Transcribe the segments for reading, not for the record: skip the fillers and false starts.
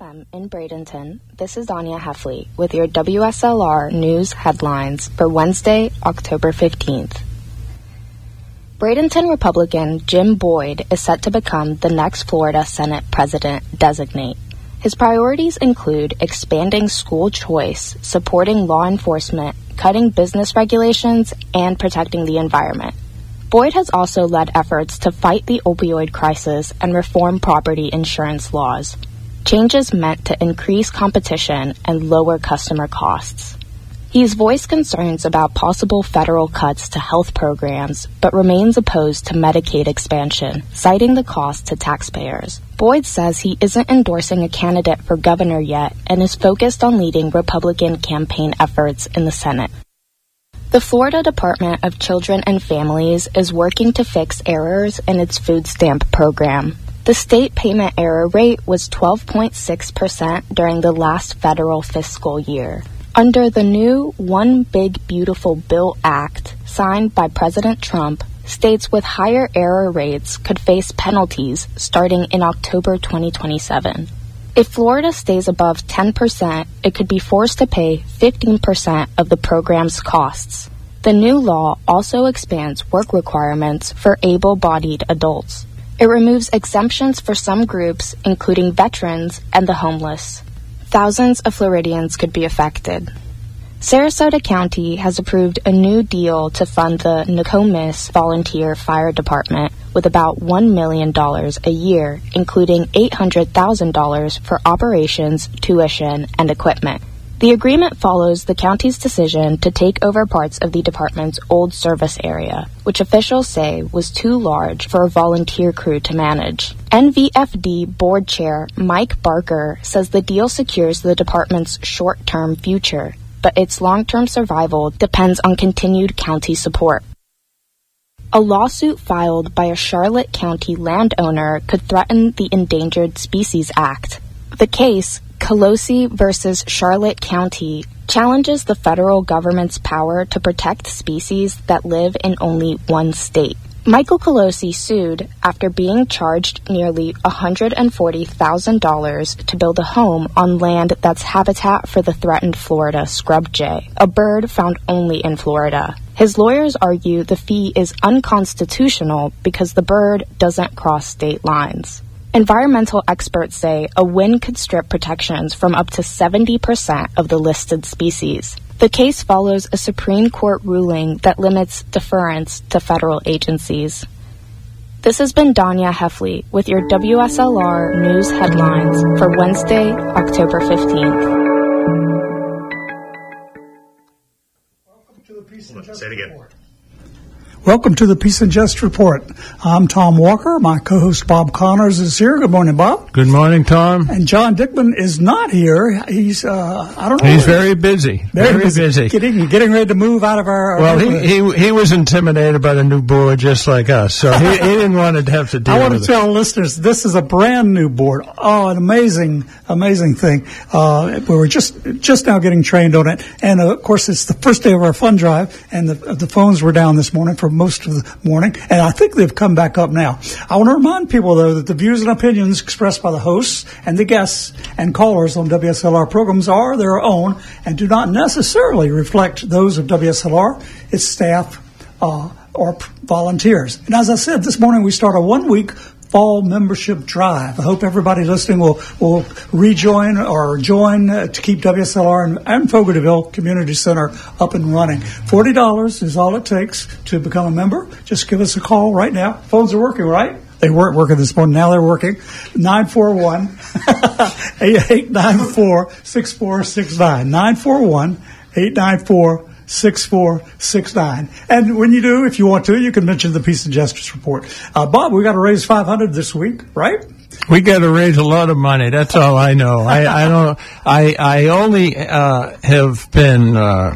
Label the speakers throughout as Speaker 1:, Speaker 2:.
Speaker 1: a.m. in Bradenton, this is Anya Heffley with your WSLR News headlines for Wednesday, October 15th. Bradenton Republican Jim Boyd is set to become the next Florida Senate President-designate. His priorities include expanding school choice, supporting law enforcement, cutting business regulations, and protecting the environment. Boyd has also led efforts to fight the opioid crisis and reform property insurance laws. Changes meant to increase competition and lower customer costs. He's voiced concerns about possible federal cuts to health programs, but remains opposed to Medicaid expansion, citing the cost to taxpayers. Boyd says he isn't endorsing a candidate for governor yet and is focused on leading Republican campaign efforts in the Senate. The Florida Department of Children and Families is working to fix errors in its food stamp program. The state payment error rate was 12.6% during the last federal fiscal year. Under the new One Big Beautiful Bill Act, signed by President Trump, states with higher error rates could face penalties starting in October 2027. If Florida stays above 10%, it could be forced to pay 15% of the program's costs. The new law also expands work requirements for able-bodied adults. It removes exemptions for some groups, including veterans and the homeless. Thousands of Floridians could be affected. Sarasota County has approved a new deal to fund the Nokomis Volunteer Fire Department with about $1 million a year, including $800,000 for operations, tuition, and equipment. The agreement follows the county's decision to take over parts of the department's old service area, which officials say was too large for a volunteer crew to manage. NVFD Board Chair Mike Barker says the deal secures the department's short-term future, but its long-term survival depends on continued county support. A lawsuit filed by a Charlotte County landowner could threaten the Endangered Species Act. The case, Colosi versus Charlotte County, challenges the federal government's power to protect species that live in only one state. Michael Colosi sued after being charged nearly $140,000 to build a home on land that's habitat for the threatened Florida scrub jay, a bird found only in Florida. His lawyers argue the fee is unconstitutional because the bird doesn't cross state lines. Environmental experts say a win could strip protections from up to 70% of the listed species. The case follows a Supreme Court ruling that limits deference to federal agencies. This has been Danya Heffley with your WSLR News headlines for Wednesday, October 15th.
Speaker 2: Welcome to the Peace and Justice Report.
Speaker 3: Welcome to the Peace and Justice Report. I'm Tom Walker. My co-host Bob Connors is here. Good morning, Bob.
Speaker 4: Good morning, Tom.
Speaker 3: And John Dickman is not here. He's, I don't know.
Speaker 4: He's very busy. Very busy.
Speaker 3: Getting ready to move out of our...
Speaker 4: Well, he was intimidated by the new board just like us, so he didn't want to have to deal with it.
Speaker 3: I want to tell listeners, this is a brand new board. Oh, an amazing thing. We were just now getting trained on it. And, of course, it's the first day of our fund drive, and the phones were down this morning for most of the morning, and I think they've come back up now. I want to remind people, though, that the views and opinions expressed by the hosts and the guests and callers on WSLR programs are their own and do not necessarily reflect those of WSLR, its staff, or volunteers. And as I said, this morning we start a one-week fall membership drive. I hope everybody listening will rejoin or join to keep WSLR and Fogartyville Community Center up and running. $40 is all it takes to become a member. Just give us a call right now. Phones are working, right? They weren't working this morning. Now they're working. 941-894-6469. 941-894-6469. And when you do, if you want to, you can mention the Peace and Justice Report. Bob, we got to raise $500 this week, right?
Speaker 4: We got to raise a lot of money. That's all I know. I don't. I only have been.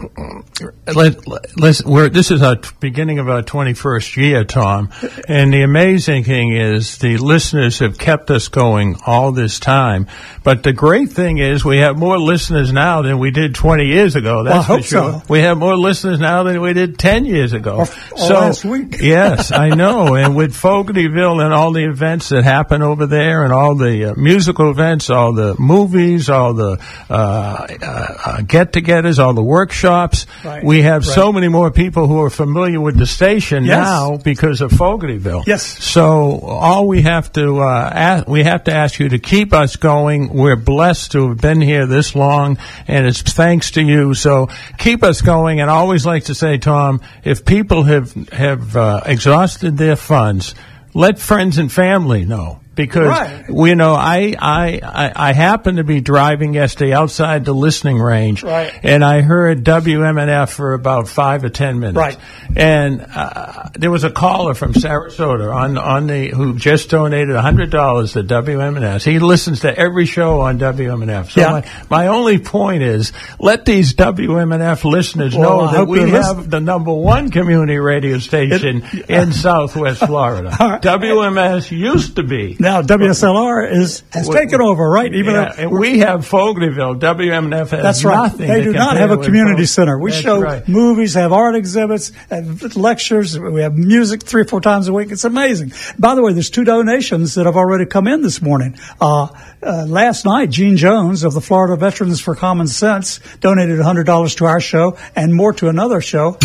Speaker 4: This is our beginning of our 21st year, Tom, and the amazing thing is the listeners have kept us going all this time. But the great thing is we have more listeners now than we did 20 years ago. That's for sure. So. We have more listeners now than we did 10 years ago.
Speaker 3: Or last week.
Speaker 4: Yes, I know. And with Fogartyville and all the events that happen over there, and all the musical events, all the movies, all the get-togethers, all the workshops.
Speaker 3: Right.
Speaker 4: We have so many more people who are familiar with the station now because of Fogartyville.
Speaker 3: Yes.
Speaker 4: So all we have to ask you to keep us going. We're blessed to have been here this long, and it's thanks to you. So keep us going. And I always like to say, Tom, if people have exhausted their funds, let friends and family know. Because we know I happened to be driving yesterday outside the listening range, and I heard WMNF for about 5 or 10 minutes. And there was a caller from Sarasota who just donated $100 to WMNF. He listens to every show on WMNF. So my only point is, let these WMNF listeners know that we have the #1 community radio station in Southwest Florida. WMS used to be.
Speaker 3: Now WSLR has taken over, right?
Speaker 4: And we have Fogartyville. WMNF has nothing.
Speaker 3: They do not have a community center. We show movies, have art exhibits, have lectures. We have music 3 or 4 times a week. It's amazing. By the way, there's 2 donations that have already come in this morning. Last night, Gene Jones of the Florida Veterans for Common Sense donated $100 to our show and more to another show.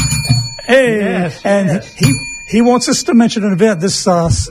Speaker 3: He wants us to mention an event this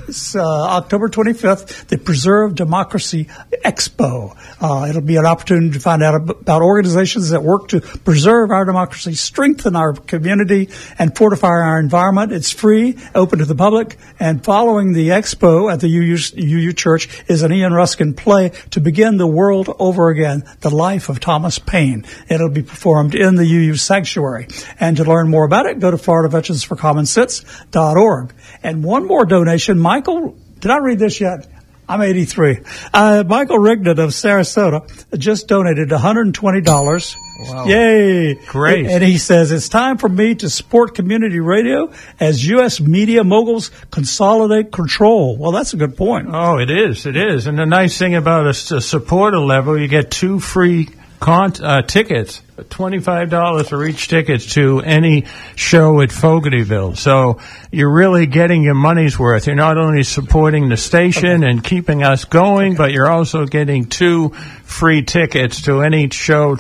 Speaker 3: October 25th, the Preserve Democracy Expo. It'll be an opportunity to find out about organizations that work to preserve our democracy, strengthen our community, and fortify our environment. It's free, open to the public, and following the expo at the UU Church is an Ian Ruskin play to begin the world over again, The Life of Thomas Paine. It'll be performed in the UU Sanctuary. And to learn more about it, go to FloridaVeteransForCommonSense.org. And one more donation, Michael, did I read this yet? I'm 83. Michael Rigdon of Sarasota just donated $120.
Speaker 4: Wow.
Speaker 3: Yay.
Speaker 4: Great.
Speaker 3: And he says, it's time for me to support community radio as U.S. media moguls consolidate control. Well, that's a good point.
Speaker 4: Oh, it is. It is. And the nice thing about a supporter level, you get 2 free tickets, $25 for each ticket to any show at Fogartyville. So you're really getting your money's worth. You're not only supporting the station and keeping us going, but you're also getting 2 free tickets to any show,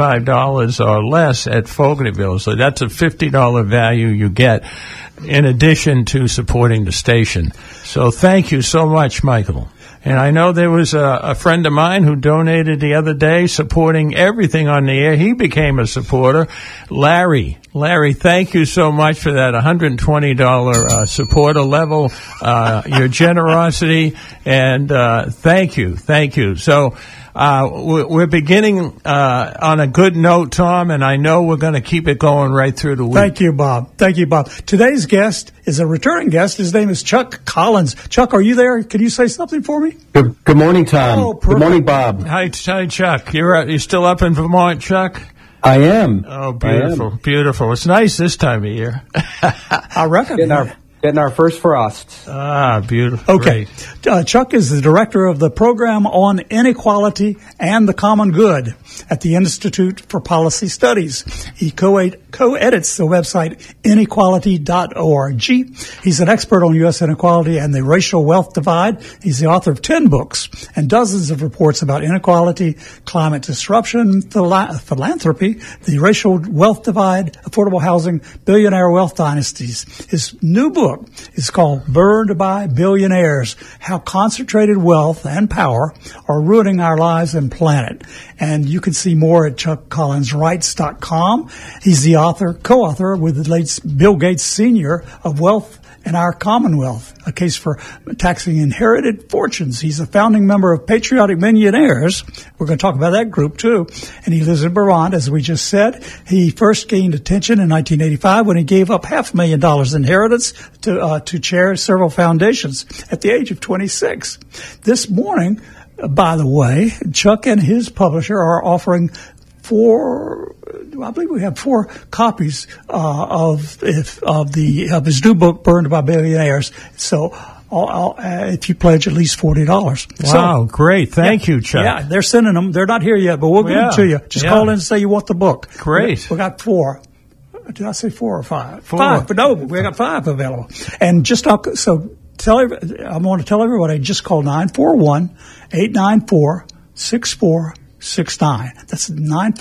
Speaker 4: $25 or less at Fogartyville. So that's a $50 value you get in addition to supporting the station. So thank you so much, Michael. And I know there was a friend of mine who donated the other day supporting everything on the air. He became a supporter. Larry, thank you so much for that $120 supporter level, your generosity, and thank you. So we're beginning on a good note, Tom, and I know we're going to keep it going right through the week.
Speaker 3: Thank you, Bob. Today's guest is a returning guest. His name is Chuck Collins. Chuck, are you there? Can you say something for me?
Speaker 5: Good morning, Tom.
Speaker 3: Oh,
Speaker 5: good morning, Bob.
Speaker 4: Hi, Chuck. You're still up in Vermont, Chuck?
Speaker 5: I am.
Speaker 4: Oh, beautiful. It's nice this time of year.
Speaker 3: I reckon.
Speaker 5: Getting our first frost.
Speaker 4: Beautiful.
Speaker 3: Okay. Chuck is the director of the program on inequality and the common good at the Institute for Policy Studies. He co-edits the website inequality.org. He's an expert on U.S. inequality and the racial wealth divide. He's the author of 10 books and dozens of reports about inequality, climate disruption, philanthropy, the racial wealth divide, affordable housing, billionaire wealth dynasties. His new book is called Burned by Billionaires, How Concentrated Wealth and Power Are Ruining Our Lives and Planet. And you can see more at chuckcollinswrites.com. He's the co-author with the late Bill Gates Sr. of Wealth and Our Commonwealth, a case for taxing inherited fortunes. He's a founding member of Patriotic Millionaires. We're going to talk about that group, too. And he lives in Vermont, as we just said. He first gained attention in 1985 when he gave up $500,000 inheritance to chair several foundations at the age of 26. This morning, by the way, Chuck and his publisher are offering I believe we have 4 copies of his new book, Burned by Billionaires. So if you pledge at least $40.
Speaker 4: Wow, great. Thank you, Chuck.
Speaker 3: Yeah, they're sending them. They're not here yet, but we'll get them to you. Just call in and say you want the book.
Speaker 4: Great.
Speaker 3: We got 4. Did I say 4 or 5?
Speaker 4: 4.
Speaker 3: 5, but no, we got 5 available. And just so want to tell everybody, just call 941-894-6469. That's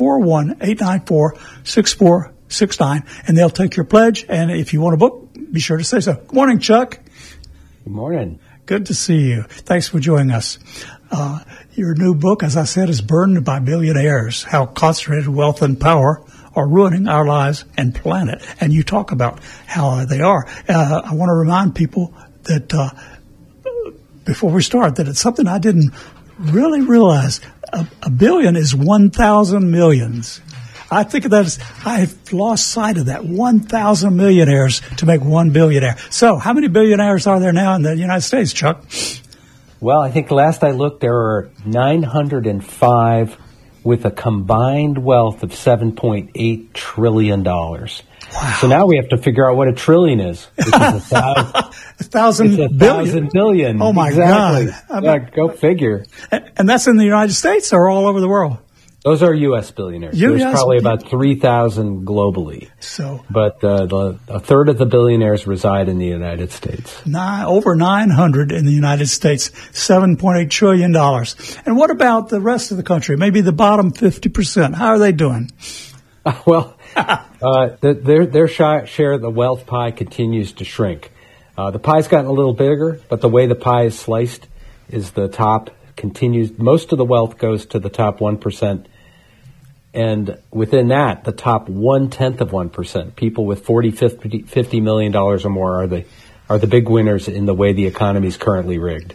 Speaker 3: 941-894-6469, and they'll take your pledge. And if you want a book, be sure to say so. Good morning, Chuck.
Speaker 5: Good morning.
Speaker 3: Good to see you. Thanks for joining us. Your new book, as I said, is Burned by Billionaires, How Concentrated Wealth and Power Are Ruining Our Lives and Planet. And you talk about how they are. I want to remind people that before we start, that it's something I didn't really realize. A billion is 1,000 millions. I think of that as, I've lost sight of that. 1,000 millionaires to make one billionaire. So how many billionaires are there now in the United States, Chuck?
Speaker 5: Well, I think last I looked, there are 905 with a combined wealth of $7.8 trillion. Wow. So now we have to figure out what a trillion is. Which is
Speaker 3: a thousand
Speaker 5: billion.
Speaker 3: Oh, my
Speaker 5: exactly.
Speaker 3: God.
Speaker 5: Yeah, go figure.
Speaker 3: And that's in the United States or all over the world?
Speaker 5: Those are U.S. billionaires. There's probably about 3,000 globally. But a third of the billionaires reside in the United States.
Speaker 3: Over 900 in the United States, $7.8 trillion. And what about the rest of the country? Maybe the bottom 50%. How are they doing?
Speaker 5: Well, their share of the wealth pie continues to shrink. The pie's gotten a little bigger, but the way the pie is sliced is the top continues. Most of the wealth goes to the top 1%. And within that, the top 1/10 of 1%, people with $50 million or more are the big winners in the way the economy is currently rigged.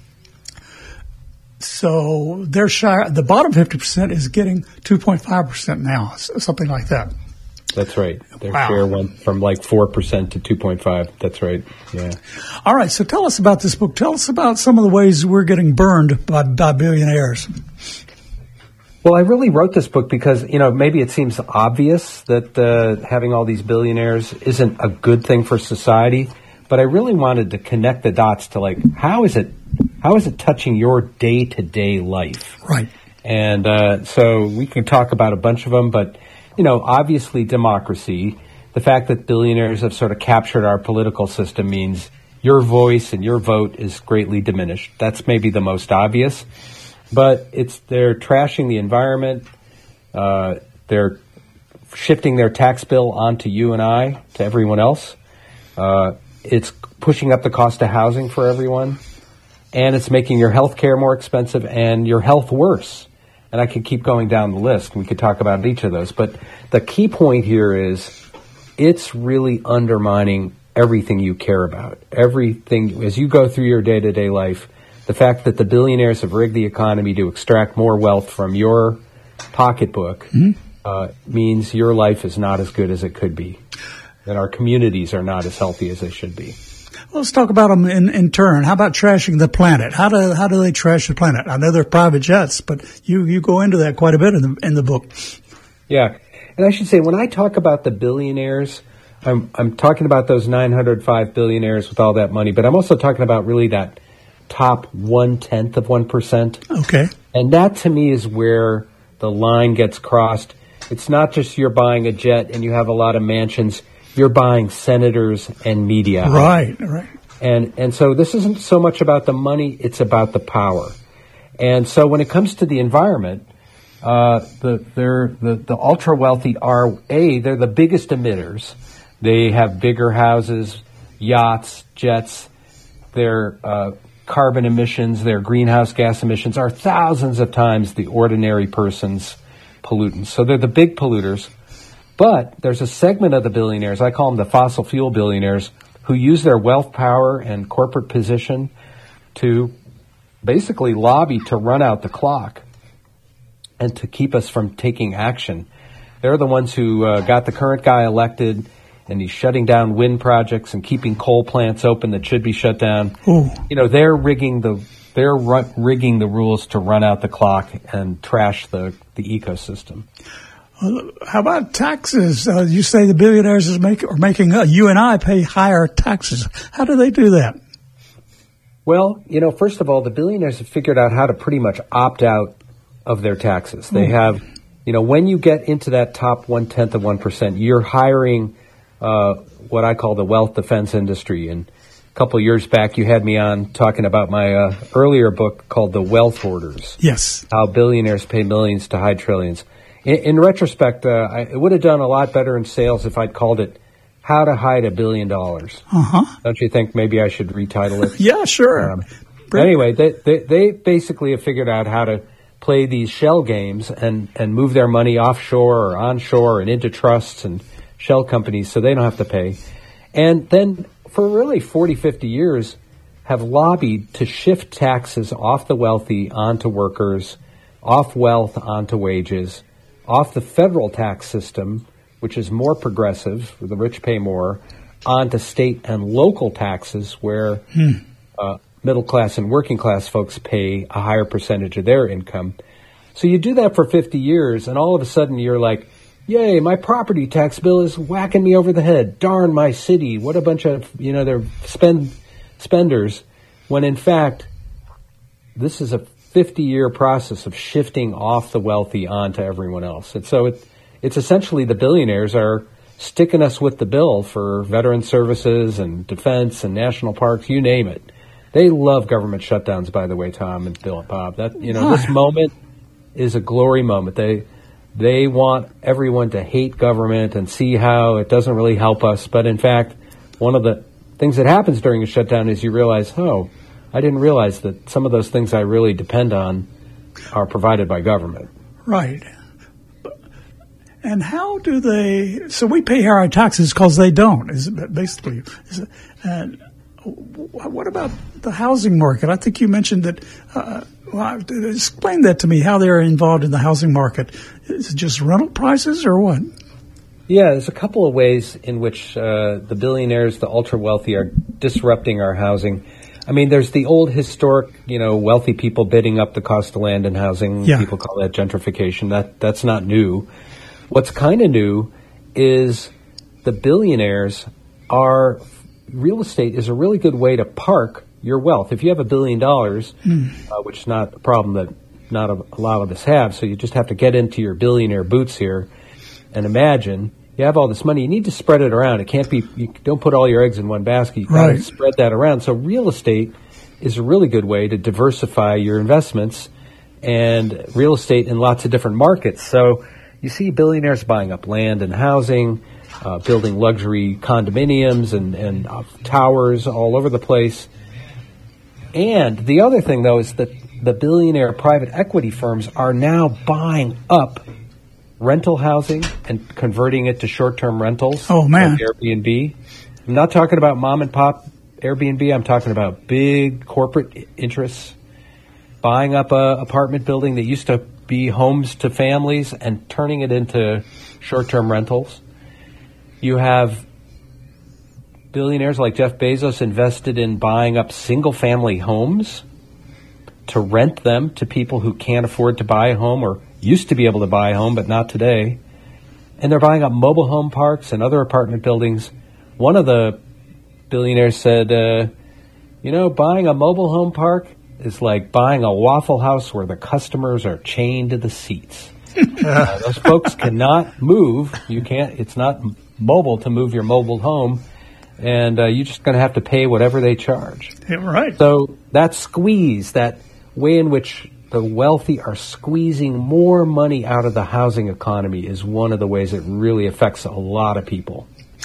Speaker 3: So their share, the bottom 50% is getting 2.5% now, something like that.
Speaker 5: That's right. Their share went from like 4% to 2.5. That's right. Yeah.
Speaker 3: All right. So tell us about this book. Tell us about some of the ways we're getting burned by billionaires.
Speaker 5: Well, I really wrote this book because, maybe it seems obvious that having all these billionaires isn't a good thing for society, but I really wanted to connect the dots to how is it touching your day-to-day life?
Speaker 3: Right.
Speaker 5: And so we can talk about a bunch of them, but obviously democracy, the fact that billionaires have sort of captured our political system means your voice and your vote is greatly diminished. That's maybe the most obvious. But they're trashing the environment. They're shifting their tax bill onto you and I, to everyone else. It's pushing up the cost of housing for everyone. And it's making your health care more expensive and your health worse. And I could keep going down the list. We could talk about each of those. But the key point here is it's really undermining everything you care about. Everything, as you go through your day-to-day life, the fact that the billionaires have rigged the economy to extract more wealth from your pocketbook means your life is not as good as it could be, that our communities are not as healthy as they should be.
Speaker 3: Well, let's talk about them in turn. How about trashing the planet? How do they trash the planet? I know they're private jets, but you go into that quite a bit in the book. Yeah,
Speaker 5: and I should say when I talk about the billionaires, I'm talking about those 905 billionaires with all that money, but I'm also talking about really that top 1/10 of 1%.
Speaker 3: Okay.
Speaker 5: And that to me is where the line gets crossed. It's not just you're buying a jet and you have a lot of mansions. You're buying senators and media.
Speaker 3: Right.
Speaker 5: And so this isn't so much about the money, it's about the power. And so when it comes to the environment, the ultra wealthy they're the biggest emitters. They have bigger houses, yachts, jets. Their carbon emissions, their greenhouse gas emissions are thousands of times the ordinary person's pollutants. So they're the big polluters. But there's a segment of the billionaires, I call them the fossil fuel billionaires, who use their wealth, power, and corporate position to basically lobby to run out the clock and to keep us from taking action. They're the ones who got the current guy elected, and he's shutting down wind projects and keeping coal plants open that should be shut down.
Speaker 3: Ooh.
Speaker 5: They're rigging the rules to run out the clock and trash the ecosystem.
Speaker 3: How about taxes? You say the billionaires are making you and I pay higher taxes. How do they do that?
Speaker 5: Well, first of all, the billionaires have figured out how to pretty much opt out of their taxes. They have, when you get into that top 1/10 of 1%, you're hiring what I call the wealth defense industry. And a couple of years back, you had me on talking about my earlier book called The Wealth Hoarders.
Speaker 3: Yes.
Speaker 5: How billionaires pay millions to hide trillions. In retrospect, I would have done a lot better in sales if I'd called it How to Hide $1 Billion.
Speaker 3: Uh-huh.
Speaker 5: Don't you think maybe I should retitle it?
Speaker 3: Yeah, sure.
Speaker 5: Anyway, they basically have figured out how to play these shell games and move their money offshore or onshore and into trusts and shell companies so they don't have to pay. And then for really 40, 50 years have lobbied to shift taxes off the wealthy onto workers, off wealth onto wages, off the federal tax system, which is more progressive, where the rich pay more, onto state and local taxes where middle class and working class folks pay a higher percentage of their income. So you do that for 50 years, and all of a sudden you're like, yay, my property tax bill is whacking me over the head. Darn my city. What a bunch of, they're spenders. When in fact, this is a 50-year process of shifting off the wealthy onto everyone else. And so it's essentially the billionaires are sticking us with the bill for veteran services and defense and national parks, you name it. They love government shutdowns, by the way, Tom and Bill and Bob. This moment is a glory moment. They want everyone to hate government and see how it doesn't really help us. But in fact, one of the things that happens during a shutdown is you realize, I didn't realize that some of those things I really depend on are provided by government.
Speaker 3: Right. And how do they? So we pay higher taxes because they don't. And what about the housing market? I think you mentioned that. Explain that to me. How they're involved in the housing market? Is it just rental prices or what?
Speaker 5: Yeah, there's a couple of ways in which the billionaires, the ultra wealthy, are disrupting our housing. I mean, there's the old historic, wealthy people bidding up the cost of land and housing. Yeah. People call that gentrification. That's not new. What's kind of new is the billionaires real estate is a really good way to park your wealth. If you have $1 billion, which is not a problem that not a lot of us have, so you just have to get into your billionaire boots here and imagine you have all this money. You need to spread it around. It can't be, you don't put all your eggs in one basket. You got to spread that around. So real estate is a really good way to diversify your investments and real estate in lots of different markets. So you see billionaires buying up land and housing, building luxury condominiums and towers all over the place. And the other thing, though, is that the billionaire private equity firms are now buying up rental housing and converting it to short-term rentals.
Speaker 3: Oh, man.
Speaker 5: Like Airbnb. I'm not talking about mom-and-pop Airbnb. I'm talking about big corporate interests buying up a apartment building that used to be homes to families and turning it into short-term rentals. You have billionaires like Jeff Bezos invested in buying up single-family homes to rent them to people who can't afford to buy a home or used to be able to buy a home, but not today. And they're buying up mobile home parks and other apartment buildings. One of the billionaires said, buying a mobile home park is like buying a Waffle House where the customers are chained to the seats. Those folks cannot move. It's not mobile to move your mobile home. And you're just going to have to pay whatever they charge.
Speaker 3: Yeah, right.
Speaker 5: So that squeeze, that way in which the wealthy are squeezing more money out of the housing economy is one of the ways it really affects a lot of people.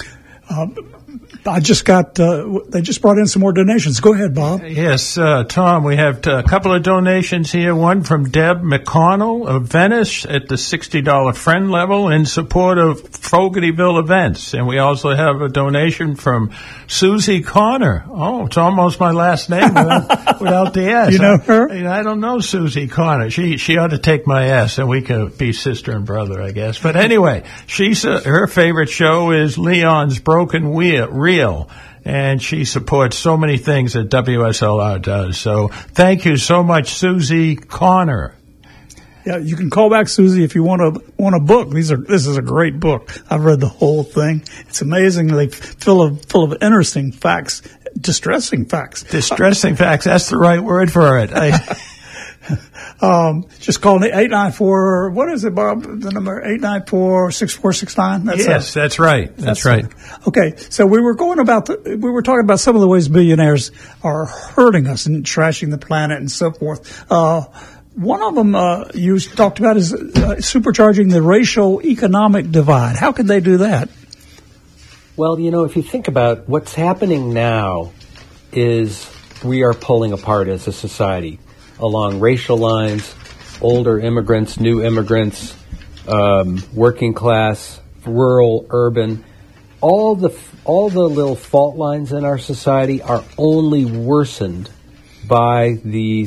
Speaker 3: I just they just brought in some more donations. Go ahead, Bob.
Speaker 4: Yes, Tom, we have a couple of donations here. One from Deb McConnell of Venice at the $60 friend level in support of Fogartyville events. And we also have a donation from Susie Connor. Oh, it's almost my last name without the S.
Speaker 3: You know her?
Speaker 4: I don't know Susie Connor. She ought to take my S and we could be sister and brother, I guess. But anyway, her favorite show is Leon's Broken Reel. And she supports so many things that WSLR does. So thank you so much, Susie Connor.
Speaker 3: Yeah, you can call back Susie if you want a book. This is a great book. I've read the whole thing. It's amazingly full of interesting facts, distressing facts.
Speaker 4: Distressing facts. That's the right word for it.
Speaker 3: Just call it 894. What is it, Bob? The number 894-6469.
Speaker 4: Yes, that's right. That's right.
Speaker 3: Okay, so we were talking about some of the ways billionaires are hurting us and trashing the planet and so forth. One of them you talked about is supercharging the racial economic divide. How can they do that?
Speaker 5: Well, if you think about what's happening now is we are pulling apart as a society along racial lines, older immigrants, new immigrants, working class, rural, urban. All the little fault lines in our society are only worsened by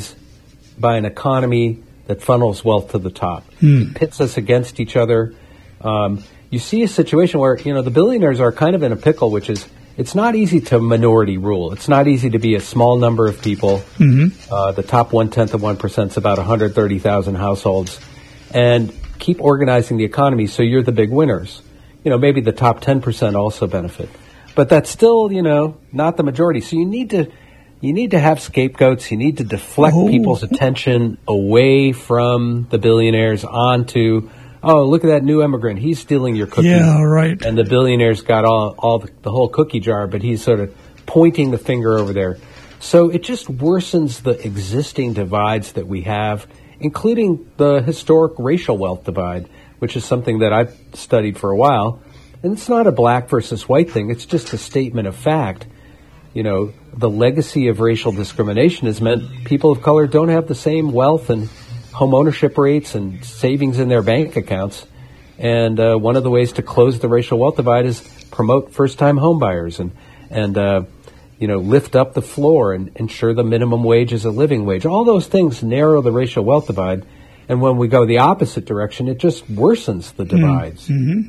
Speaker 5: an economy that funnels wealth to the top. It pits us against each other. You see a situation where, the billionaires are kind of in a pickle, which is, it's not easy to minority rule. It's not easy to be a small number of people. The top 1/10 of 1% is about 130,000 households, and keep organizing the economy so you're the big winners. Maybe the top 10% also benefit. But that's still, not the majority. So you need to have scapegoats. You need to deflect people's attention away from the billionaires onto, oh, look at that new immigrant. He's stealing your cookies.
Speaker 3: Yeah, right.
Speaker 5: And the billionaire's got the whole cookie jar, but he's sort of pointing the finger over there. So it just worsens the existing divides that we have, including the historic racial wealth divide, which is something that I've studied for a while. And it's not a black versus white thing. It's just a statement of fact. The legacy of racial discrimination has meant people of color don't have the same wealth and home ownership rates and savings in their bank accounts. And one of the ways to close the racial wealth divide is promote first-time home buyers and lift up the floor and ensure the minimum wage is a living wage. All those things narrow the racial wealth divide. And when we go the opposite direction, it just worsens the divides.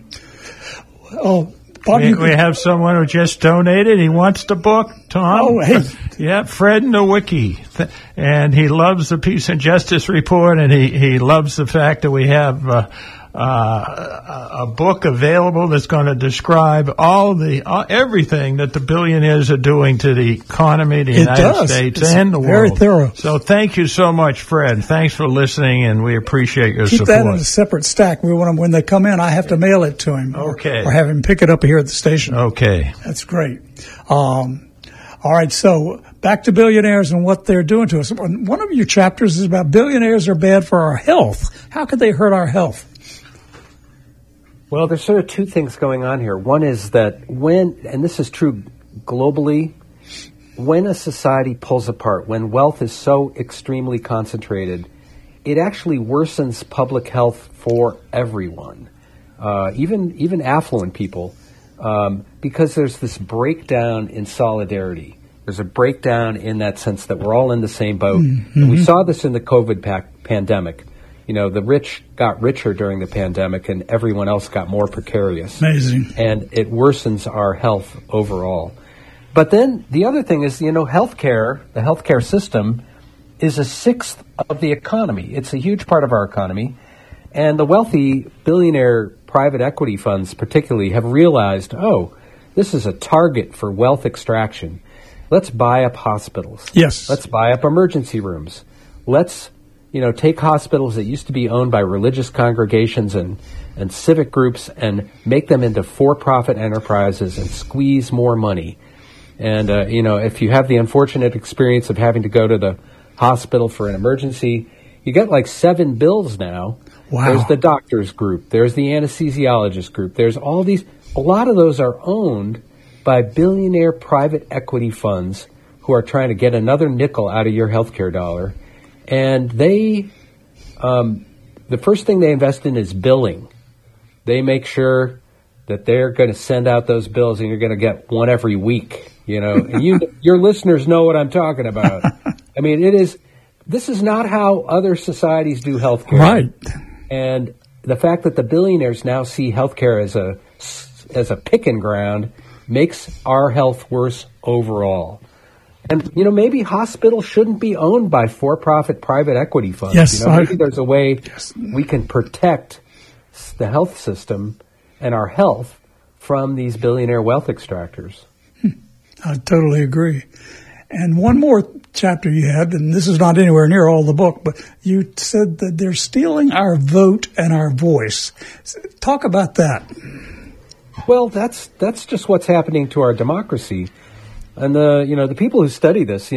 Speaker 3: Oh, Bob,
Speaker 4: we have someone who just donated. He wants the book, Tom.
Speaker 3: Oh, hey.
Speaker 4: Yeah, Fred Nowicki. And he loves the Peace and Justice Report, and he loves the fact that we have a book available that's going to describe everything that the billionaires are doing to the economy, the United States, and the world.
Speaker 3: Very thorough.
Speaker 4: So thank you so much, Fred. Thanks for listening, and we appreciate your support.
Speaker 3: Keep that in a separate stack. We want them, when they come in, I have to mail it to him.
Speaker 4: Okay.
Speaker 3: Or have him pick it up here at the station.
Speaker 4: Okay.
Speaker 3: That's great. All right, so back to billionaires and what they're doing to us. One of your chapters is about billionaires are bad for our health. How could they hurt our health?
Speaker 5: Well, there's sort of two things going on here. One is that and this is true globally, when a society pulls apart, when wealth is so extremely concentrated, it actually worsens public health for everyone, even affluent people, because there's this breakdown in solidarity. There's a breakdown in that sense that we're all in the same boat. Mm-hmm. And we saw this in the COVID pandemic. The rich got richer during the pandemic and everyone else got more precarious.
Speaker 3: Amazing.
Speaker 5: And it worsens our health overall. But then the other thing is, healthcare, the healthcare system is a sixth of the economy. It's a huge part of our economy. And the wealthy billionaire private equity funds particularly have realized, this is a target for wealth extraction. Let's buy up hospitals.
Speaker 3: Yes.
Speaker 5: Let's buy up emergency rooms. Let's take hospitals that used to be owned by religious congregations and civic groups and make them into for-profit enterprises and squeeze more money. And, if you have the unfortunate experience of having to go to the hospital for an emergency, you get like 7 bills now.
Speaker 3: Wow.
Speaker 5: There's the doctor's group. There's the anesthesiologist group. There's all these. A lot of those are owned by billionaire private equity funds who are trying to get another nickel out of your healthcare dollar. And they, the first thing they invest in is billing. They make sure that they're going to send out those bills and you're going to get one every week, and your listeners know what I'm talking about. I mean, this is not how other societies do healthcare.
Speaker 3: Right.
Speaker 5: And the fact that the billionaires now see healthcare as a picking ground makes our health worse overall. And, maybe hospitals shouldn't be owned by for-profit private equity funds.
Speaker 3: Yes,
Speaker 5: maybe there's a way we can protect the health system and our health from these billionaire wealth extractors.
Speaker 3: I totally agree. And one more chapter you had, and this is not anywhere near all the book, but you said that they're stealing our vote and our voice. Talk about that.
Speaker 5: Well, that's just what's happening to our democracy. And the people who study this,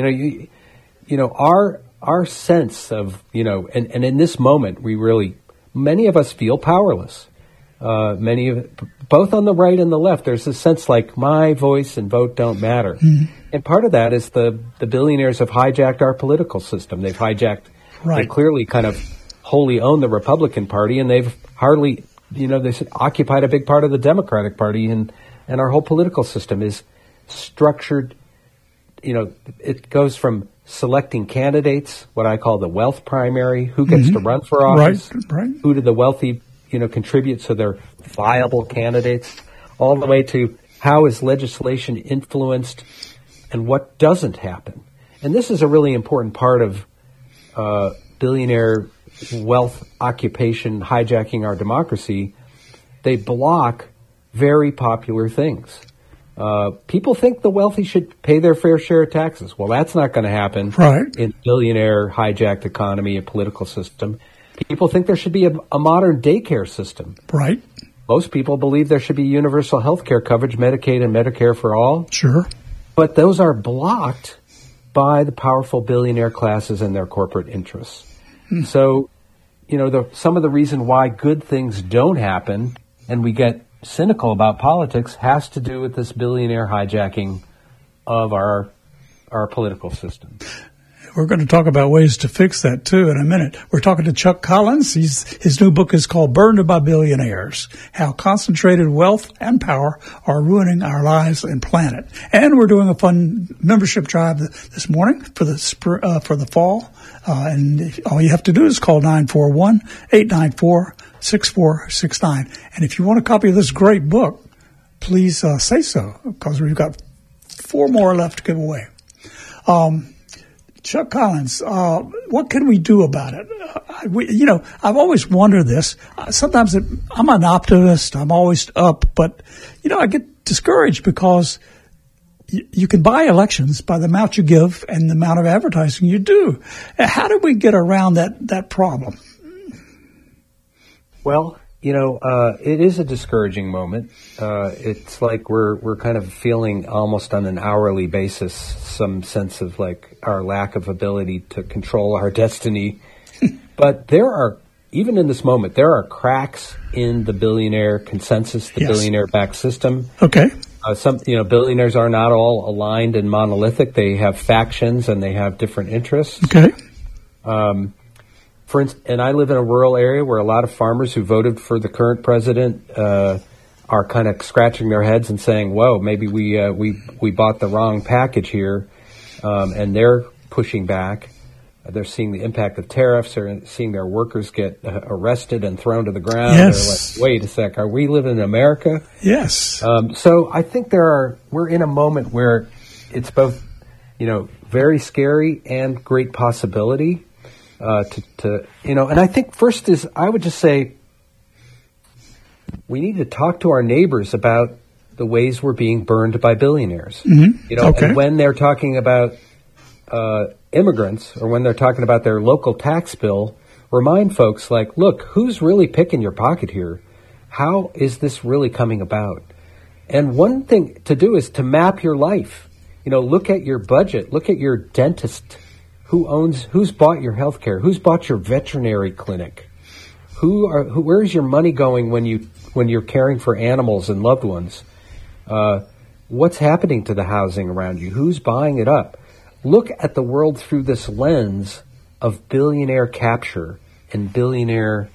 Speaker 5: our sense of, and in this moment, many of us feel powerless. Both on the right and the left, there's this sense like my voice and vote don't matter. Mm-hmm. And part of that is the billionaires have hijacked our political system. They've hijacked, They clearly kind of wholly own the Republican Party, and they've hardly, they occupied a big part of the Democratic Party, and our whole political system is structured, it goes from selecting candidates, what I call the wealth primary, who gets to run for office, who do the wealthy contribute so they're viable candidates, all the way to how is legislation influenced and what doesn't happen. And this is a really important part of billionaire wealth occupation hijacking our democracy. They block very popular things. People think the wealthy should pay their fair share of taxes. Well, that's not going to happen in a billionaire hijacked economy, a political system. People think there should be a modern daycare system.
Speaker 3: Right.
Speaker 5: Most people believe there should be universal health care coverage, Medicaid and Medicare for all.
Speaker 3: Sure.
Speaker 5: But those are blocked by the powerful billionaire classes and their corporate interests. So, some of the reason why good things don't happen and we get cynical about politics has to do with this billionaire hijacking of our political system.
Speaker 3: We're going to talk about ways to fix that, too, in a minute. We're talking to Chuck Collins. His new book is called Burned by Billionaires, How Concentrated Wealth and Power Are Ruining Our Lives and Planet. And we're doing a fun membership drive this morning for the fall. And all you have to do is call 941-894-6469. And if you want a copy of this great book, please say so, because we've got 4 more left to give away. Chuck Collins, what can we do about it? I've always wondered this. Sometimes I'm an optimist. I'm always up, but, I get discouraged because you can buy elections by the amount you give and the amount of advertising you do. How do we get around that problem?
Speaker 5: Well, it is a discouraging moment. It's like we're kind of feeling almost on an hourly basis some sense of like our lack of ability to control our destiny. But even in this moment, there are cracks in the billionaire consensus, the billionaire-backed system.
Speaker 3: Okay.
Speaker 5: Some billionaires are not all aligned and monolithic. They have factions and they have different interests.
Speaker 3: Okay.
Speaker 5: For instance, and I live in a rural area where a lot of farmers who voted for the current president are kind of scratching their heads and saying, "Whoa, maybe we bought the wrong package here," and they're pushing back. They're seeing the impact of tariffs. They're seeing their workers get arrested and thrown to the ground.
Speaker 3: Yes.
Speaker 5: They're like, "Wait a sec, are we living in America?"
Speaker 3: Yes.
Speaker 5: So I think we're in a moment where it's both, very scary and great possibility. And I think first is, I would just say, we need to talk to our neighbors about the ways we're being burned by billionaires.
Speaker 3: Mm-hmm. Okay.
Speaker 5: And when they're talking about immigrants, or when they're talking about their local tax bill, remind folks like, look, who's really picking your pocket here? How is this really coming about? And one thing to do is to map your life. Look at your budget. Look at your dentist. Who's bought your health care? Who's bought your veterinary clinic? Where's your money going when you're caring for animals and loved ones? What's happening to the housing around you? Who's buying it up? Look at the world through this lens of billionaire capture and billionaire,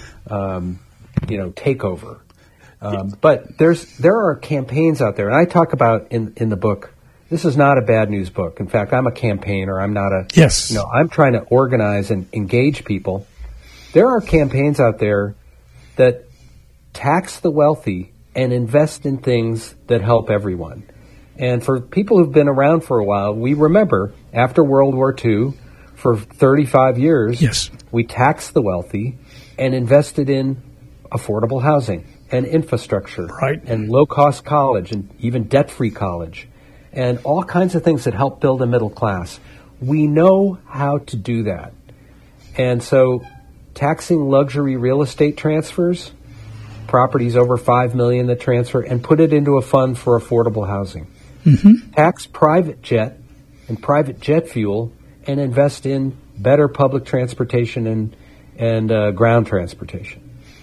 Speaker 5: takeover. But there are campaigns out there, and I talk about in the book. This is not a bad news book. In fact, I'm a campaigner. I'm not a...
Speaker 3: Yes.
Speaker 5: I'm trying to organize and engage people. There are campaigns out there that tax the wealthy and invest in things that help everyone. And for people who've been around for a while, we remember after World War II, for 35 years, we taxed the wealthy and invested in affordable housing and infrastructure and low-cost college and even debt-free college. and all kinds of things that help build a middle class. We know how to do that. And so taxing luxury real estate transfers, properties over $5 million that transfer, and put it into a fund for affordable housing.
Speaker 3: Mm-hmm.
Speaker 5: Tax private jet and private jet fuel and invest in better public transportation and ground transportation.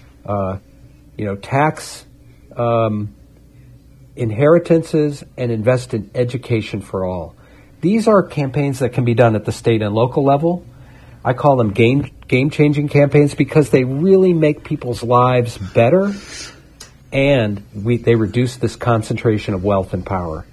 Speaker 5: Tax inheritances and invest in education for all. These are campaigns that can be done at the state and local level. I call them game-changing campaigns because they really make people's lives better, and they reduce this concentration of wealth and power.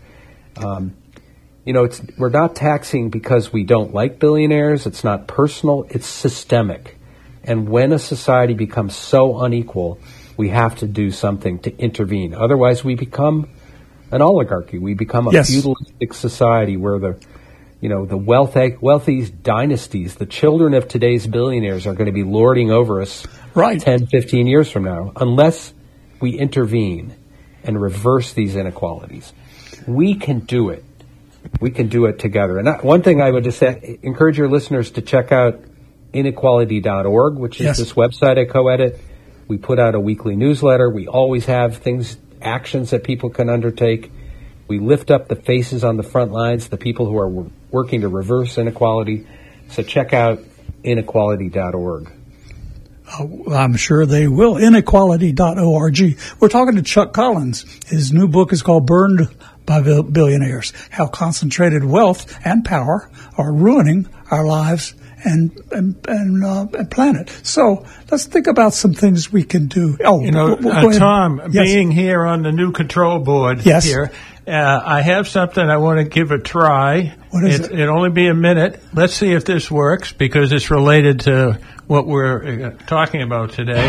Speaker 5: We're not taxing because we don't like billionaires. It's not personal. It's systemic. And when a society becomes so unequal, we have to do something to intervene. Otherwise, we become an oligarchy. We become a feudalistic society where the wealthy dynasties, the children of today's billionaires, are going to be lording over us 10, 15 years from now, unless we intervene and reverse these inequalities. We can do it. We can do it together. And one thing I would just say, encourage your listeners to check out inequality.org, which is this website I co-edit. We put out a weekly newsletter. We always have actions that people can undertake. We lift up the faces on the front lines, the people who are working to reverse inequality. So check out inequality.org.
Speaker 3: I'm sure they will. Inequality.org. We're talking to Chuck Collins. His new book is called Burned by Billionaires: How Concentrated Wealth and Power Are Ruining Our Lives and planet. So let's think about some things we can do.
Speaker 4: Tom, being here on the new control board here, I have something I want to give a try.
Speaker 3: What is it?
Speaker 4: It'll only be a minute. Let's see if this works because it's related to what we're talking about today.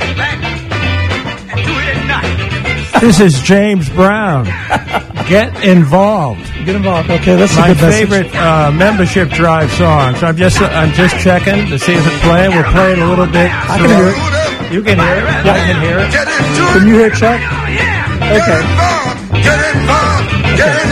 Speaker 4: This is James Brown. Get involved.
Speaker 3: Get involved. Okay, that's
Speaker 4: my
Speaker 3: a good
Speaker 4: favorite membership drive song. So I'm just checking to see if it's playing. We'll play it a little bit.
Speaker 3: I can hear it.
Speaker 4: You can hear it.
Speaker 3: Yeah.
Speaker 4: I can hear it.
Speaker 3: Can you hear it, Chuck? Okay.
Speaker 6: Get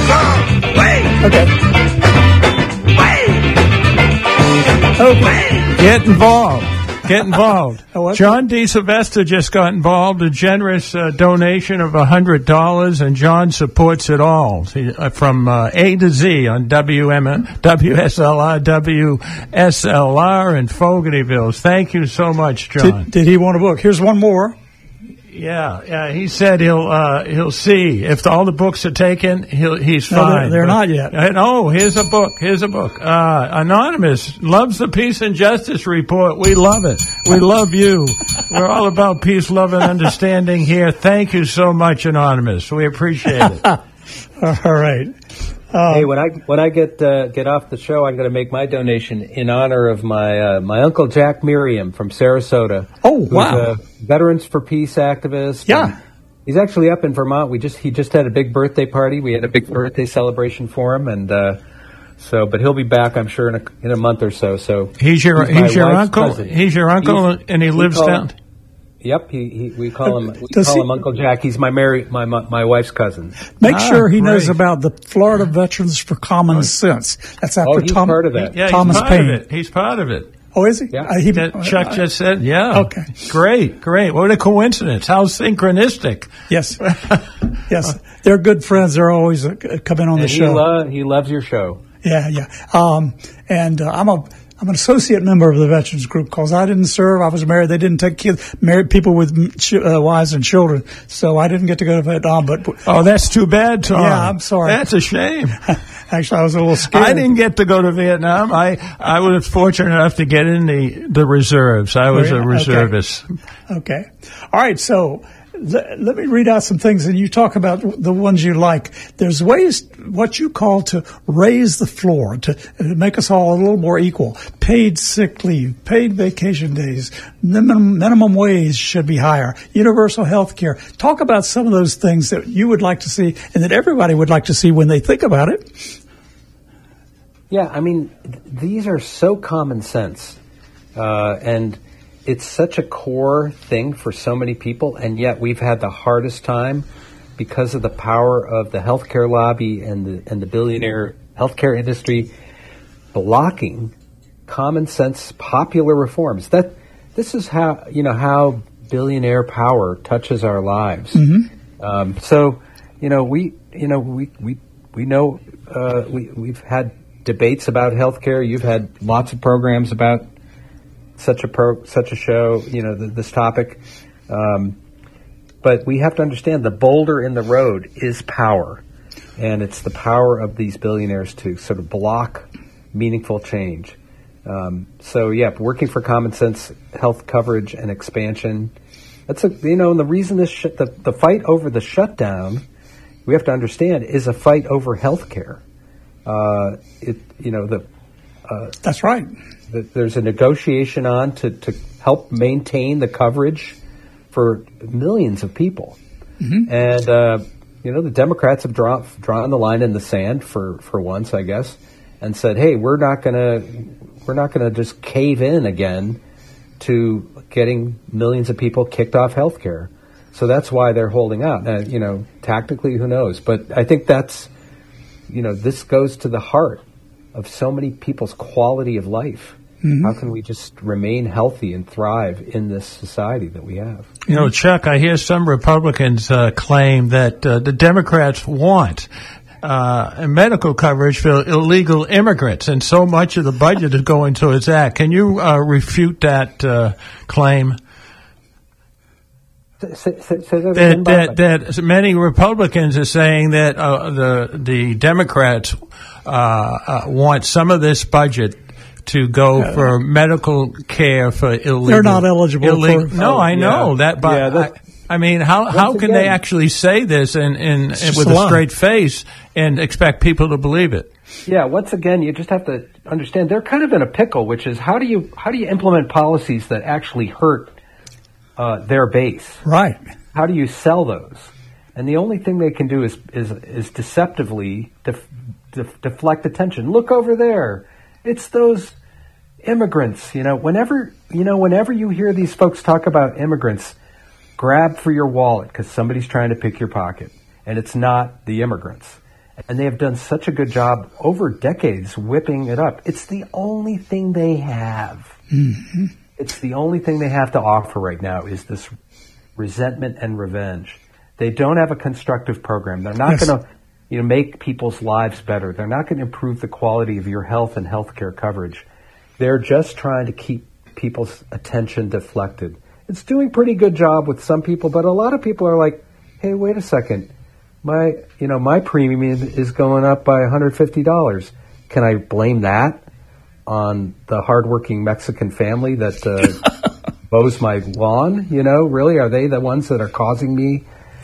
Speaker 6: involved.
Speaker 3: Okay.
Speaker 4: Get involved. Get involved. John D. Sylvester just got involved, a generous donation of $100, and John supports it all. From A to Z on WSLR, WSLR, and Fogartyville. Thank you so much, John.
Speaker 3: Did he want a book? Here's one more.
Speaker 4: Yeah. He said he'll see if all the books are taken. He's fine.
Speaker 3: No, they're not yet.
Speaker 4: Here's a book. Anonymous loves the Peace and Justice Report. We love it. We love you. We're all about peace, love, and understanding here. Thank you so much, Anonymous. We appreciate it.
Speaker 3: All right.
Speaker 5: Hey, when I get off the show, I'm going to make my donation in honor of my Uncle Jack Merriam from Sarasota.
Speaker 3: Oh, wow!
Speaker 5: Who's a Veterans for Peace activist.
Speaker 3: Yeah,
Speaker 5: he's actually up in Vermont. He just had a big birthday party. We had a big birthday celebration for him, and but he'll be back, I'm sure, in a month or so. So
Speaker 4: he's your uncle.
Speaker 5: Cousin.
Speaker 4: He's your uncle, and he lives down.
Speaker 5: Yep, we call him Uncle Jack. He's my wife's cousin.
Speaker 3: Make sure he knows about the Florida Veterans for Common Sense. That's after
Speaker 5: he's part of that.
Speaker 4: Yeah,
Speaker 3: Thomas Paine.
Speaker 4: He's part of it.
Speaker 3: Oh, is he?
Speaker 5: Yeah.
Speaker 4: Chuck just said, yeah.
Speaker 3: Okay.
Speaker 4: Great. What a coincidence. How synchronistic.
Speaker 3: Yes. Yes. They're good friends. They're always coming on the show.
Speaker 5: He loves your show.
Speaker 3: Yeah. I'm an associate member of the Veterans Group because I didn't serve. I was married. They didn't take kids, married people with wives and children. So I didn't get to go to Vietnam. But
Speaker 4: that's too bad, Tom.
Speaker 3: Yeah, I'm sorry.
Speaker 4: That's a shame.
Speaker 3: Actually, I was a little scared.
Speaker 4: I didn't get to go to Vietnam. I was fortunate enough to get in the reserves. I was a reservist.
Speaker 3: Okay. All right. So let me read out some things, and you talk about the ones you like. There's ways, what you call, to raise the floor, to make us all a little more equal. Paid sick leave, paid vacation days, minimum wage should be higher, universal health care. Talk about some of those things that you would like to see and that everybody would like to see when they think about it.
Speaker 5: Yeah, I mean, these are so common sense, and it's such a core thing for so many people, and yet we've had the hardest time because of the power of the healthcare lobby and the billionaire healthcare industry blocking common sense popular reforms. This is how billionaire power touches our lives. So we've had debates about healthcare. You've had lots of programs about such a show. This topic. But we have to understand the boulder in the road is power, and it's the power of these billionaires to sort of block meaningful change. Working for common sense health coverage and expansion. And the reason the fight over the shutdown, we have to understand, is a fight over health care.
Speaker 3: That's right.
Speaker 5: There's a negotiation on to help maintain the coverage for millions of people. And the Democrats have drawn the line in the sand for once, I guess, and said, hey, we're not gonna just cave in again to getting millions of people kicked off health care. So that's why they're holding out. Tactically, who knows? But I think that's, this goes to the heart of so many people's quality of life. How can we just remain healthy and thrive in this society that we have?
Speaker 4: Chuck, I hear some Republicans claim that the Democrats want medical coverage for illegal immigrants, and so much of the budget is going towards that. Can you refute that claim? That many Republicans are saying that the Democrats want some of this budget to go for medical care for illegal.
Speaker 3: They're not eligible for.
Speaker 4: No, I know that, but I mean, how can they actually say this and with a straight face and expect people to believe it?
Speaker 5: Yeah, once again, you just have to understand they're kind of in a pickle, which is how do you implement policies that actually hurt their base?
Speaker 3: Right.
Speaker 5: How do you sell those? And the only thing they can do is deceptively deflect attention. Look over there. It's those immigrants. Whenever you hear these folks talk about immigrants, grab for your wallet because somebody's trying to pick your pocket, and it's not the immigrants. And they have done such a good job over decades whipping it up. It's the only thing they have. It's the only thing they have to offer right now is this resentment and revenge. They don't have a constructive program. They're not going to make people's lives better. They're not going to improve the quality of your health and healthcare coverage. They're just trying to keep people's attention deflected. It's doing a pretty good job with some people, but a lot of people are like, hey, wait a second. My premium is going up by $150. Can I blame that on the hardworking Mexican family that mows my lawn? Really? Are they the ones that are causing me?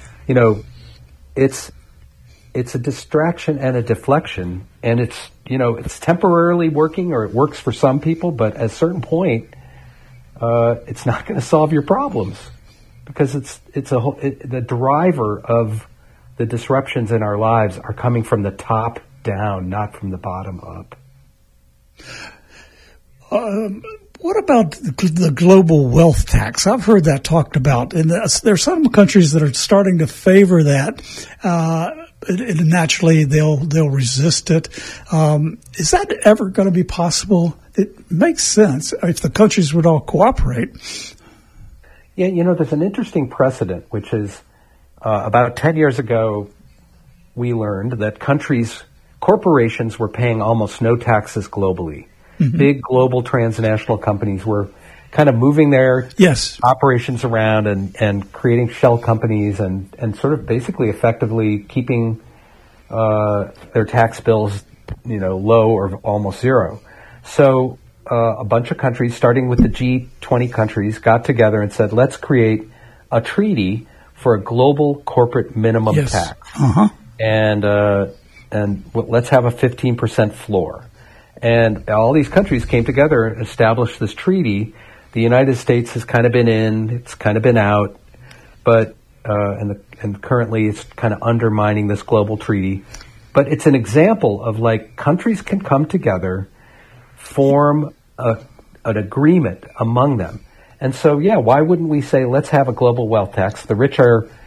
Speaker 5: It's a distraction and a deflection, and it's temporarily working, or it works for some people, but at a certain point, it's not going to solve your problems because the driver of the disruptions in our lives are coming from the top down, not from the bottom up.
Speaker 3: What about the global wealth tax? I've heard that talked about, and there are some countries that are starting to favor that. And naturally, they'll resist it. Is that ever going to be possible? It makes sense if the countries would all cooperate.
Speaker 5: Yeah, there's an interesting precedent, which is about 10 years ago, we learned that corporations were paying almost no taxes globally. Big global transnational companies were kind of moving their operations around and creating shell companies and sort of basically effectively keeping their tax bills, low or almost zero. So a bunch of countries, starting with the G20 countries, got together and said, let's create a treaty for a global corporate minimum tax. And let's have a 15% floor. And all these countries came together and established this treaty. The United States has kind of been in, it's kind of been out, but and currently it's kind of undermining this global treaty. But it's an example of countries can come together, form an agreement among them. And so, why wouldn't we say, let's have a global wealth tax? The rich are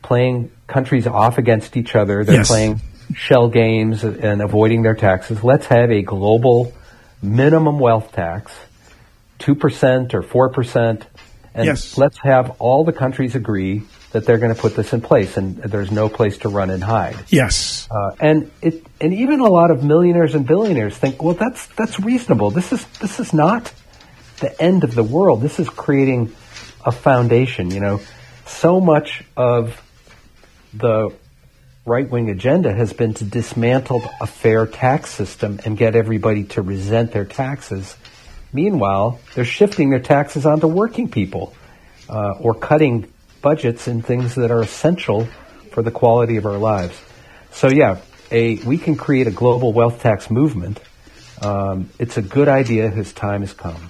Speaker 5: playing countries off against each other. They're playing shell games and avoiding their taxes. Let's have a global minimum wealth tax, 2% or 4%, and let's have all the countries agree that they're going to put this in place, and there's no place to run and hide.
Speaker 3: Yes.
Speaker 5: And even a lot of millionaires and billionaires think, well, that's reasonable. This is not the end of the world. This is creating a foundation. So much of the right-wing agenda has been to dismantle a fair tax system and get everybody to resent their taxes. Meanwhile, they're shifting their taxes onto working people or cutting budgets in things that are essential for the quality of our lives. So, we can create a global wealth tax movement. It's a good idea. His time has come.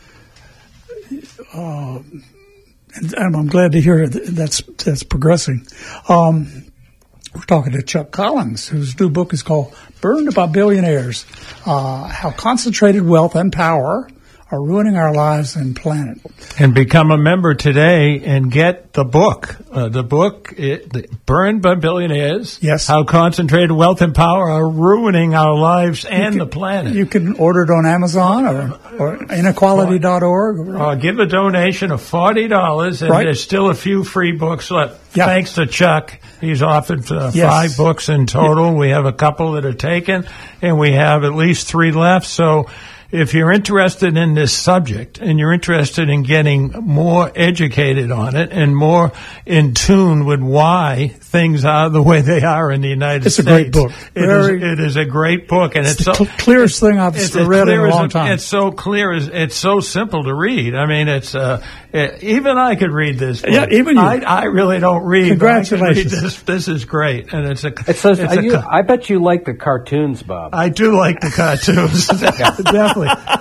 Speaker 3: And I'm glad to hear that's progressing. We're talking to Chuck Collins, whose new book is called Burned by Billionaires, How Concentrated Wealth and Power Are Ruining Our Lives and Planet.
Speaker 4: And become a member today and get the book. Burned by Billionaires.
Speaker 3: Yes.
Speaker 4: How Concentrated Wealth and Power Are Ruining Our Lives and the Planet.
Speaker 3: You can order it on Amazon or inequality.org.
Speaker 4: Or give a donation of $40, and there's still a few free books left. Thanks to Chuck. He's offered 5 books in total. We have a couple that are taken, and we have at least 3 left. So if you're interested in this subject and you're interested in getting more educated on it and more in tune with why things are the way they are in the United States.
Speaker 3: It's a great book.
Speaker 4: It is a great book. And it's
Speaker 3: the clearest thing I've read in a long time.
Speaker 4: It's so clear. It's so simple to read. I mean, even I could read this book.
Speaker 3: Yeah, even you.
Speaker 4: I really don't read.
Speaker 3: Congratulations.
Speaker 4: But I can read this is great. And
Speaker 5: I bet you like the cartoons, Bob.
Speaker 4: I do like the cartoons. Definitely.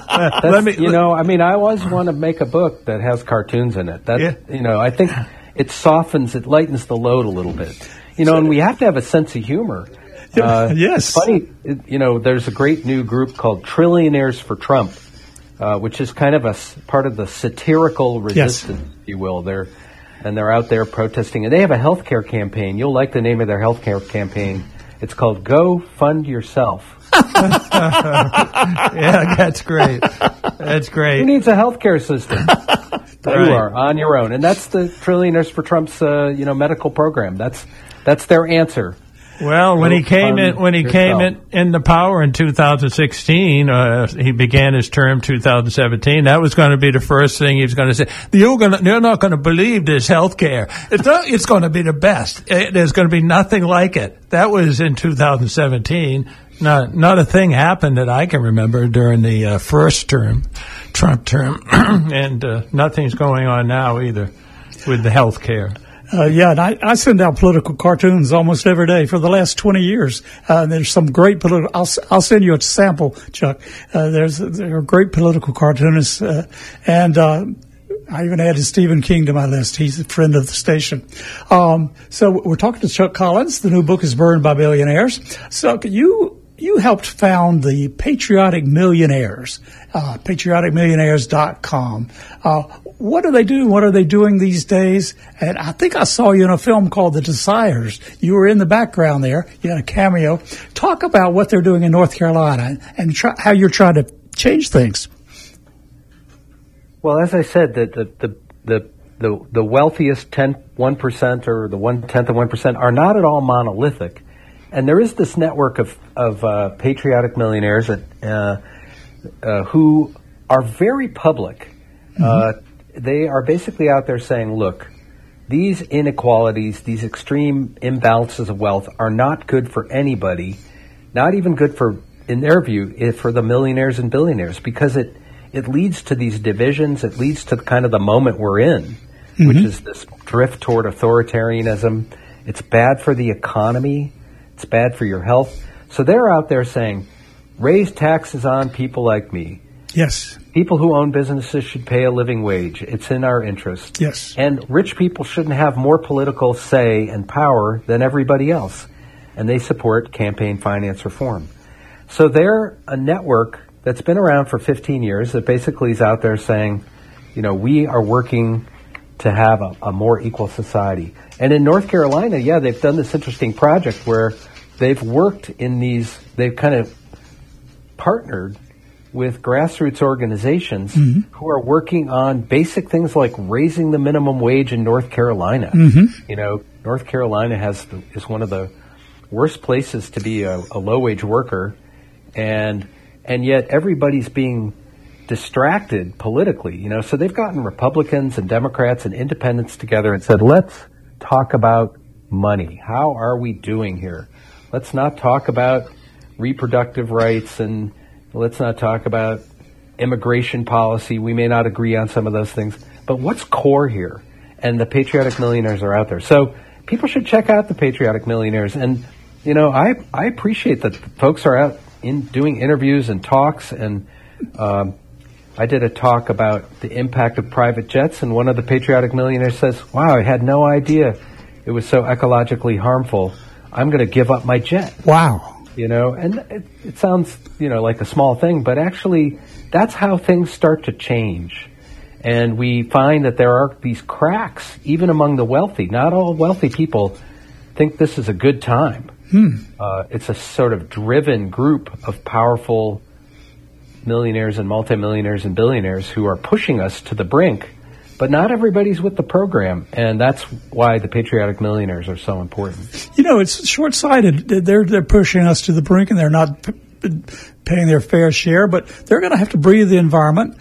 Speaker 5: I always want to make a book that has cartoons in it. I think it lightens the load a little bit. And we have to have a sense of humor.
Speaker 3: Yes.
Speaker 5: Funny, there's a great new group called Trillionaires for Trump, which is kind of a part of the satirical resistance, if you will. They're out there protesting, and they have a healthcare campaign. You'll like the name of their healthcare campaign. It's called Go Fund Yourself.
Speaker 4: Yeah, that's great. That's great.
Speaker 5: Who needs a healthcare system? You are on your own, and that's the Trillionaires for Trump's medical program. That's their answer.
Speaker 4: Well, when he came into power in 2016, he began his term 2017. That was going to be the first thing he was going to say. You're not going to believe this health care. It's going to be the best. There's going to be nothing like it. That was in 2017. Not a thing happened that I can remember during the first term, Trump term, and nothing's going on now either with the health care.
Speaker 3: And I send out political cartoons almost every day for the last 20 years. There's some great political. I'll send you a sample, Chuck. There are great political cartoonists, and I even added Stephen King to my list. He's a friend of the station. So we're talking to Chuck Collins. The new book is Burned by Billionaires. So you helped found the Patriotic Millionaires, patrioticmillionaires.com. What do they do? What are they doing these days? And I think I saw you in a film called The Desires. You were in the background there. You had a cameo. Talk about what they're doing in North Carolina and how you're trying to change things.
Speaker 5: Well, as I said, the wealthiest 1% or the 1/10 of 1% are not at all monolithic. And there is this network of patriotic millionaires who are very public. Mm-hmm. They are basically out there saying, look, these inequalities, these extreme imbalances of wealth are not good for anybody, not even good for, in their view, for the millionaires and billionaires, because it leads to these divisions. It leads to kind of the moment we're in, mm-hmm. which is this drift toward authoritarianism. It's bad for the economy. It's bad for your health. So they're out there saying, raise taxes on people like me.
Speaker 3: Yes.
Speaker 5: People who own businesses should pay a living wage. It's in our interest.
Speaker 3: Yes.
Speaker 5: And rich people shouldn't have more political say and power than everybody else. And they support campaign finance reform. So they're a network that's been around for 15 years that basically is out there saying, we are working to have a more equal society. And in North Carolina, they've done this interesting project where they've worked they've kind of partnered with grassroots organizations who are working on basic things like raising the minimum wage in North Carolina. North Carolina is one of the worst places to be a low-wage worker, and yet everybody's being distracted politically, so they've gotten Republicans and Democrats and independents together and said, let's talk about money. How are we doing here? Let's not talk about reproductive rights, and let's not talk about immigration policy. We may not agree on some of those things, but what's core here? And the Patriotic Millionaires are out there. So people should check out the Patriotic Millionaires. And, I appreciate that folks are out doing interviews and talks, and I did a talk about the impact of private jets, and one of the Patriotic Millionaires says, wow, I had no idea it was so ecologically harmful. I'm going to give up my jet.
Speaker 3: Wow.
Speaker 5: And it sounds, like a small thing, but actually that's how things start to change. And we find that there are these cracks, even among the wealthy. Not all wealthy people think this is a good time. It's a sort of driven group of powerful millionaires and multimillionaires and billionaires who are pushing us to the brink, but not everybody's with the program, and that's why the Patriotic Millionaires are so important.
Speaker 3: It's short-sighted. They're pushing us to the brink, and they're not paying their fair share, but they're going to have to breathe the environment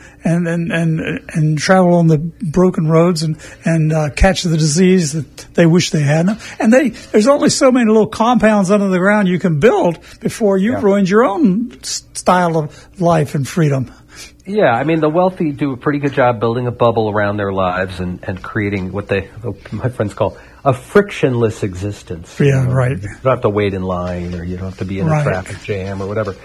Speaker 3: and travel on the broken roads and catch the disease that they wish they hadn't. And there's only so many little compounds under the ground you can build before you've ruined your own style of life and freedom.
Speaker 5: Yeah, I mean, the wealthy do a pretty good job building a bubble around their lives and creating what my friends call a frictionless existence.
Speaker 3: Yeah, right.
Speaker 5: You don't have to wait in line, or you don't have to be in a traffic jam or whatever.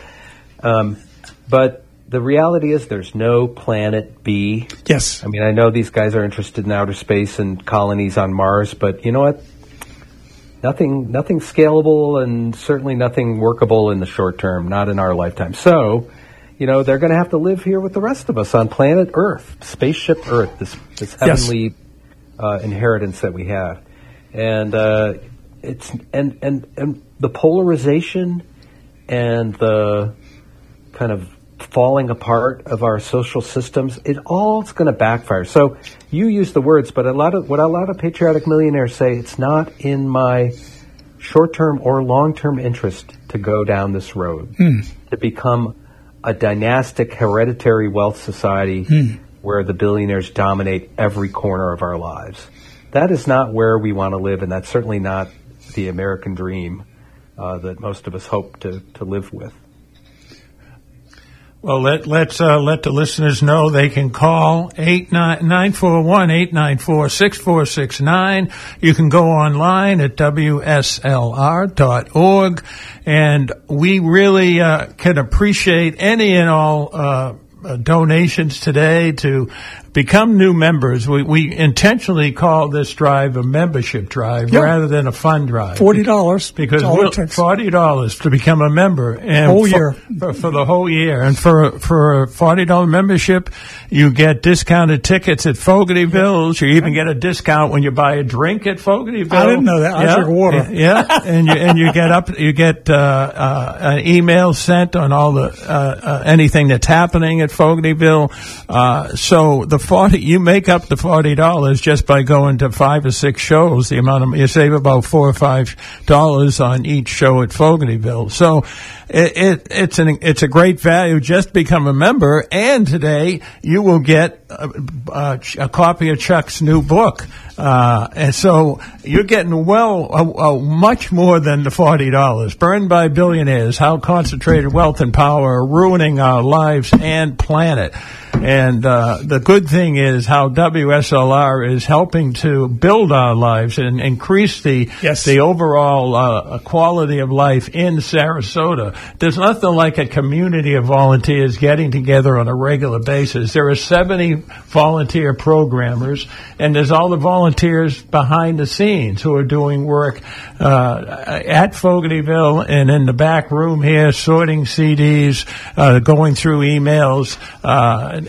Speaker 5: But the reality is there's no planet B.
Speaker 3: Yes.
Speaker 5: I mean, I know these guys are interested in outer space and colonies on Mars, but you know what? Nothing scalable, and certainly nothing workable in the short term, not in our lifetime. So, they're going to have to live here with the rest of us on planet Earth, spaceship Earth, this heavenly inheritance that we have. And it's the polarization and the kind of falling apart of our social systems, it's going to backfire. So you use the words, but a lot of patriotic millionaires say, it's not in my short-term or long-term interest to go down this road, to become a dynastic hereditary wealth society where the billionaires dominate every corner of our lives. That is not where we want to live, and that's certainly not the American dream that most of us hope to live with.
Speaker 4: Well, let's let the listeners know they can call 941-894-6469. You can go online at WSLR.org, and we really can appreciate any and all donations today to become new members. We intentionally call this drive a membership drive rather than a fund drive.
Speaker 3: $40
Speaker 4: because $40 to become a member, and
Speaker 3: whole year
Speaker 4: for the whole year. And for a $40 membership, you get discounted tickets at Fogartyville. You even get a discount when you buy a drink at Fogartyville.
Speaker 3: I didn't know that. I drink water.
Speaker 4: Yeah, and you get an email sent on all the anything that's happening at Fogartyville. So you make up the $40 just by going to 5 or 6 shows. The amount you save about $4 or $5 on each show at Fogartyville. So it's a great value. Just become a member, and today you will get a copy of Chuck's new book. And so you're getting much more than the $40. Burned by Billionaires: How Concentrated Wealth and Power Are Ruining Our Lives and Planet. And the good thing is how WSLR is helping to build our lives and increase the overall quality of life in Sarasota. There's nothing like a community of volunteers getting together on a regular basis. There are 70 volunteer programmers, and there's all the volunteers behind the scenes who are doing work at Fogartyville and in the back room here, sorting CDs, going through emails,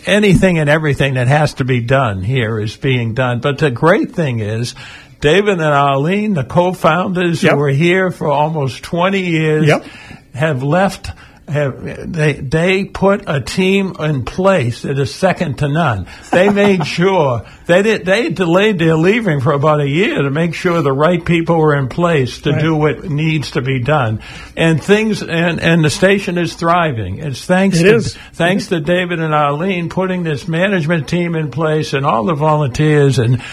Speaker 4: anything and everything that has to be done here is being done. But the great thing is, David and Arlene, the co-founders who were here for almost 20 years, have left. They put a team in place that is second to none. They made sure they delayed their leaving for about a year to make sure the right people were in place to do what needs to be done. And things and the station is thriving. It's thanks to David and Arlene putting this management team in place and all the volunteers and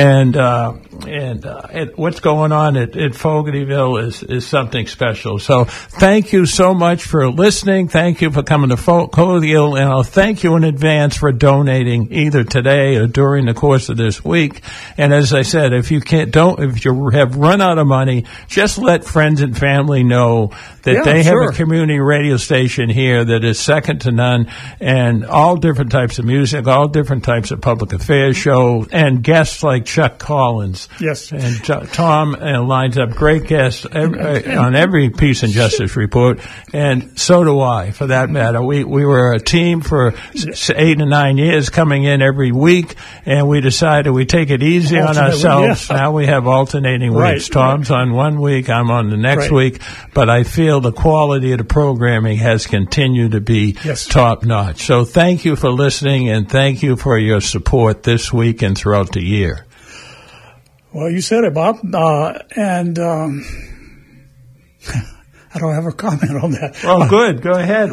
Speaker 4: what's going on at Fogartyville is something special. So thank you so much for listening. Thank you for coming to Fogartyville, and I'll thank you in advance for donating either today or during the course of this week. And as I said, if you have run out of money, just let friends and family know that they have a community radio station here that is second to none, and all different types of music, all different types of public affairs shows, and guests like Chuck Collins.
Speaker 3: Yes.
Speaker 4: And Tom lines up great guests on every Peace and Justice report, and so do I, for that matter. We were a team for 8 to 9 years coming in every week, and we decided we'd take it easy on ourselves. Now we have alternating weeks. Tom's on one week, I'm on the next week, but I feel the quality of the programming has continued to be top-notch. So thank you for listening, and thank you for your support this week and throughout the year.
Speaker 3: Well, you said it, Bob, and I don't have a comment on that.
Speaker 4: Oh, good. Go ahead.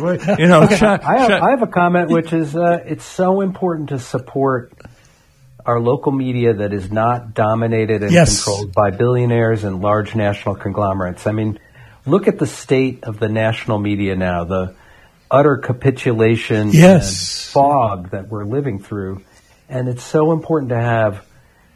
Speaker 5: I have a comment, which is it's so important to support our local media that is not dominated and controlled by billionaires and large national conglomerates. I mean, look at the state of the national media now, the utter capitulation and fog that we're living through. And it's so important to have,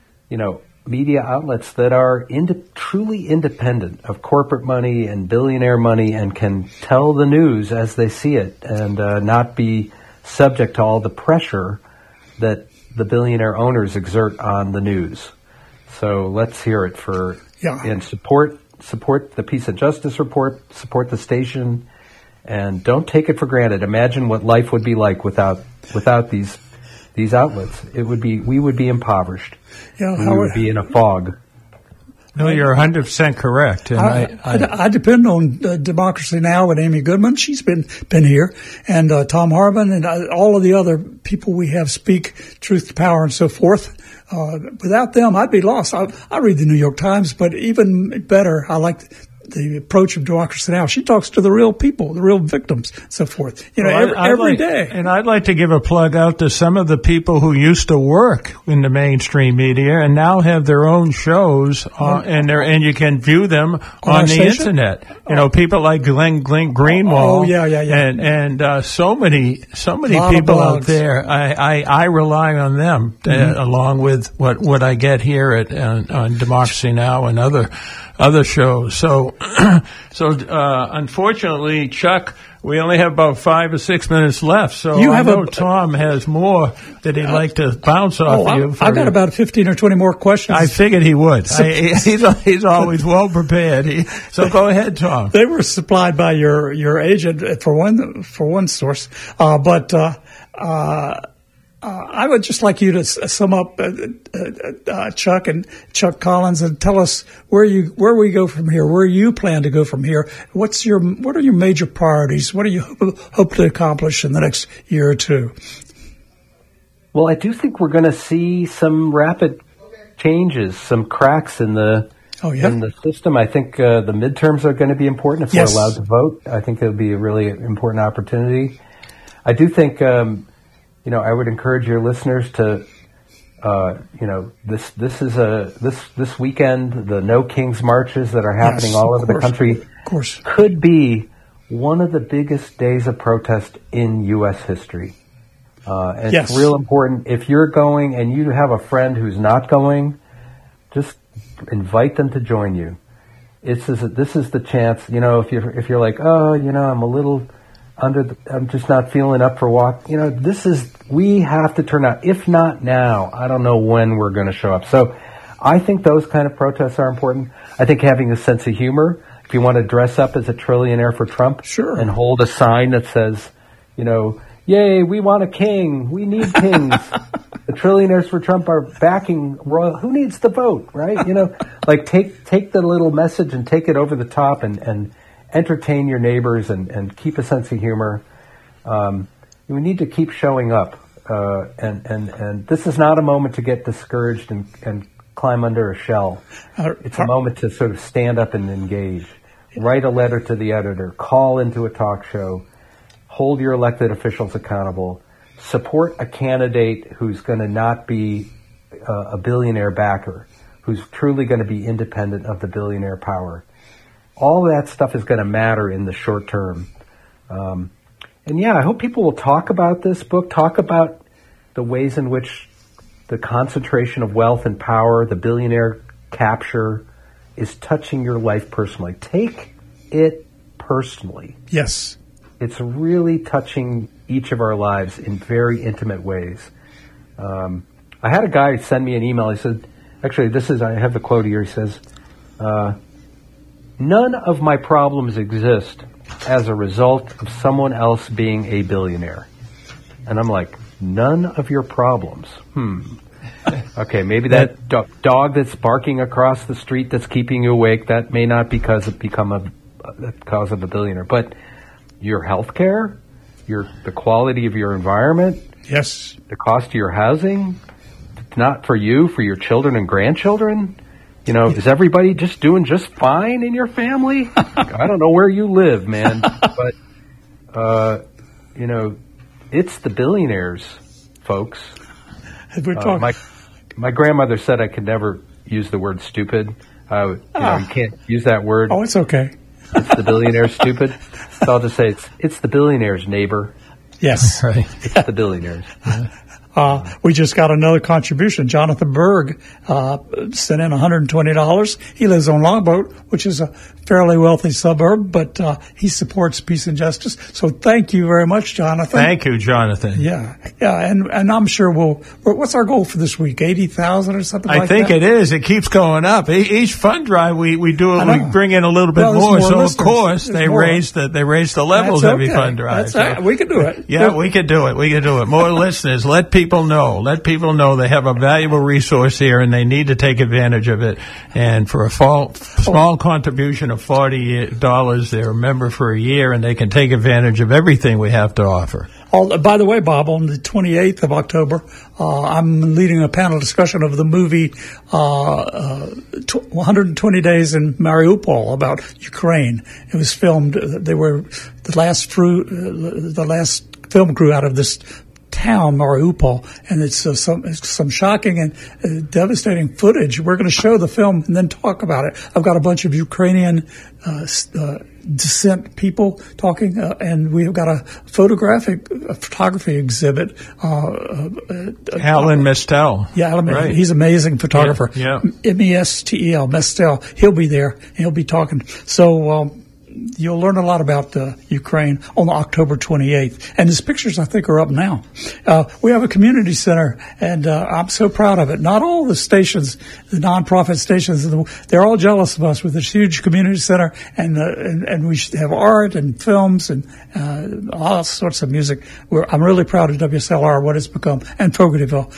Speaker 5: media outlets that are truly independent of corporate money and billionaire money and can tell the news as they see it and not be subject to all the pressure that the billionaire owners exert on the news. So let's hear it and support the Peace and Justice Report, support the station, and don't take it for granted. Imagine what life would be like without these outlets. We would be impoverished. We would be in a fog.
Speaker 4: No, you're 100% correct. And
Speaker 3: I depend on Democracy Now! With Amy Goodman. She's been here, and Tom Harmon, and all of the other people we have speak truth to power and so forth. Without them, I'd be lost. I read the New York Times, but even better, I like the approach of Democracy Now! She talks to the real people, the real victims, and so forth. Every day.
Speaker 4: And I'd like to give a plug out to some of the people who used to work in the mainstream media and now have their own shows, and you can view them on the internet. People like Glenn Greenwald. And so many people out there. I rely on them along with what I get here on Democracy Now! And other shows. So unfortunately, Chuck, we only have about 5 or 6 minutes left. So I know Tom has more that he'd like to bounce off you.
Speaker 3: I've got about 15 or 20 more questions.
Speaker 4: I figured he would. He's always well prepared. So go ahead, Tom.
Speaker 3: They were supplied by your agent for one source, but I would just like you to sum up Chuck and Chuck Collins and tell us where we go from here, where you plan to go from here. What are your major priorities? What do you hope to accomplish in the next year or two?
Speaker 5: Well, I do think we're going to see some rapid changes, some cracks in the system. I think the midterms are going to be important if we're allowed to vote. I think it'll be a really important opportunity. I do think I would encourage your listeners to, this weekend, the No Kings marches that are happening all over the country could be one of the biggest days of protest in U.S. history. And it's real important. If you're going and you have a friend who's not going, just invite them to join you. This is the chance, if you're like, I'm a little I'm just not feeling up for a walk. We have to turn out. If not now, I don't know when we're going to show up. So I think those kind of protests are important. I think having a sense of humor, if you want to dress up as a trillionaire for Trump and hold a sign that says, yay, we want a king. We need kings. The Trillionaires for Trump are backing royal. Who needs the vote, right? Like take the little message and take it over the top and entertain your neighbors and keep a sense of humor. We need to keep showing up. And this is not a moment to get discouraged and climb under a shell. It's a moment to sort of stand up and engage. Write a letter to the editor. Call into a talk show. Hold your elected officials accountable. Support a candidate who's going to not be a billionaire backer, who's truly going to be independent of the billionaire power. All that stuff is going to matter in the short term. And I hope people will talk about this book, talk about the ways in which the concentration of wealth and power, the billionaire capture, is touching your life personally. Take it personally.
Speaker 3: Yes.
Speaker 5: It's really touching each of our lives in very intimate ways. I had a guy send me an email. He said, actually, I have the quote here. He says, none of my problems exist as a result of someone else being a billionaire. And I'm like, none of your problems. Okay, maybe that dog that's barking across the street that's keeping you awake, that may not be because of the cause of a billionaire. But your health care, the quality of your environment,
Speaker 3: yes,
Speaker 5: the cost of your housing, not for you, for your children and grandchildren. Is everybody just doing just fine in your family? I don't know where you live, man, but it's the billionaires, folks. My grandmother said I could never use the word stupid. You can't use that word.
Speaker 3: Oh, it's okay.
Speaker 5: It's the billionaires, stupid. So I'll just say it's the billionaires, neighbor.
Speaker 3: Yes.
Speaker 4: Right.
Speaker 5: It's the billionaires.
Speaker 3: We just got another contribution. Jonathan Berg sent in $120. He lives on Longboat, which is a fairly wealthy suburb, but he supports peace and justice. So thank you very much, Jonathan.
Speaker 4: Thank you, Jonathan.
Speaker 3: Yeah, and I'm sure what's our goal for this week? 80,000 or something like that?
Speaker 4: I think it is. It keeps going up. Each fund drive we do it, we bring in a little bit more. So
Speaker 3: listeners.
Speaker 4: Of course they raise the levels every fund drive.
Speaker 3: We can do it.
Speaker 4: Yeah, we can do it. We can do it. More listeners. Let people know. Let people know they have a valuable resource here and they need to take advantage of it. And for a small contribution of $40, they're a member for a year and they can take advantage of everything we have to offer.
Speaker 3: By the way, Bob, on the 28th of October, I'm leading a panel discussion of the movie 120 Days in Mariupol about Ukraine. It was filmed. They were the last film crew out of this town, Mariupol, and it's some shocking and devastating footage. We're going to show the film and then talk about it. I've got a bunch of Ukrainian descent people talking, and we've got a photography exhibit.
Speaker 4: Alan Mestel.
Speaker 3: Yeah, Alan,
Speaker 4: right.
Speaker 3: He's an amazing photographer.
Speaker 4: Yeah.
Speaker 3: Mestel, Mestel. He'll be there, and he'll be talking. So, you'll learn a lot about Ukraine on October 28th. And his pictures, I think, are up now. We have a community center, and I'm so proud of it. Not all the stations, the nonprofit stations, they're all jealous of us with this huge community center, and we should have art and films and all sorts of music. I'm really proud of WSLR, what it's become, and Fogartyville.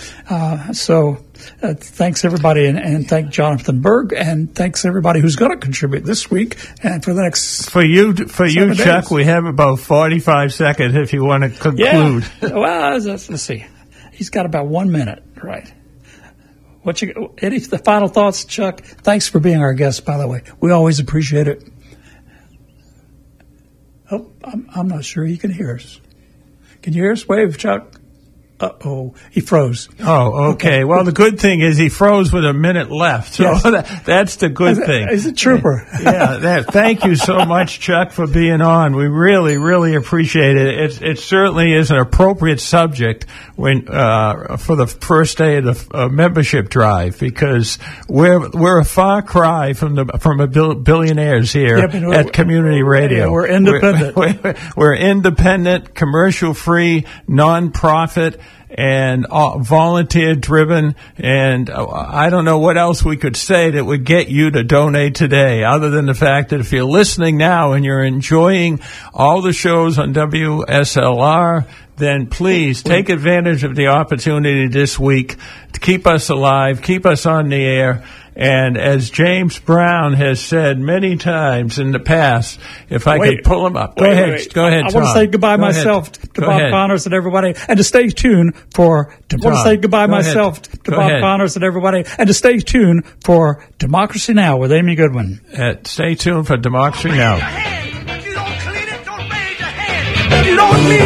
Speaker 3: Thanks everybody, and thank Jonathan Berg, and thanks everybody who's going to contribute this week and for the next.
Speaker 4: For you, Chuck,
Speaker 3: days.
Speaker 4: We have about 45 seconds if you want to conclude.
Speaker 3: Yeah. Well, let's see. He's got about 1 minute, right? Any the final thoughts, Chuck? Thanks for being our guest, by the way. We always appreciate it. Oh, I'm not sure he can hear us. Can you hear us? Wave, Chuck. Uh-oh, he froze.
Speaker 4: Oh, okay. Well, the good thing is he froze with a minute left, so yes. That's the good thing.
Speaker 3: He's a trooper.
Speaker 4: Thank you so much, Chuck, for being on. We really, really appreciate it. It certainly is an appropriate subject for the first day of the membership drive, because we're a far cry from billionaires here at Community Radio.
Speaker 3: Yeah, we're independent.
Speaker 4: We're independent, commercial-free, non-profit, and volunteer-driven, and I don't know what else we could say that would get you to donate today, other than the fact that if you're listening now and you're enjoying all the shows on WSLR, then please take advantage of the opportunity this week to keep us alive, keep us on the air. And as James Brown has said many times in the past, if I could pull him up. Go ahead, Tom.
Speaker 3: I want to say goodbye myself to Bob Connors and everybody, and to stay tuned for. Connors and everybody, and to stay tuned for Democracy Now! With Amy Goodwin.
Speaker 4: Stay tuned for Democracy Now!
Speaker 2: You don't clean it, don't raise your hand. You don't leave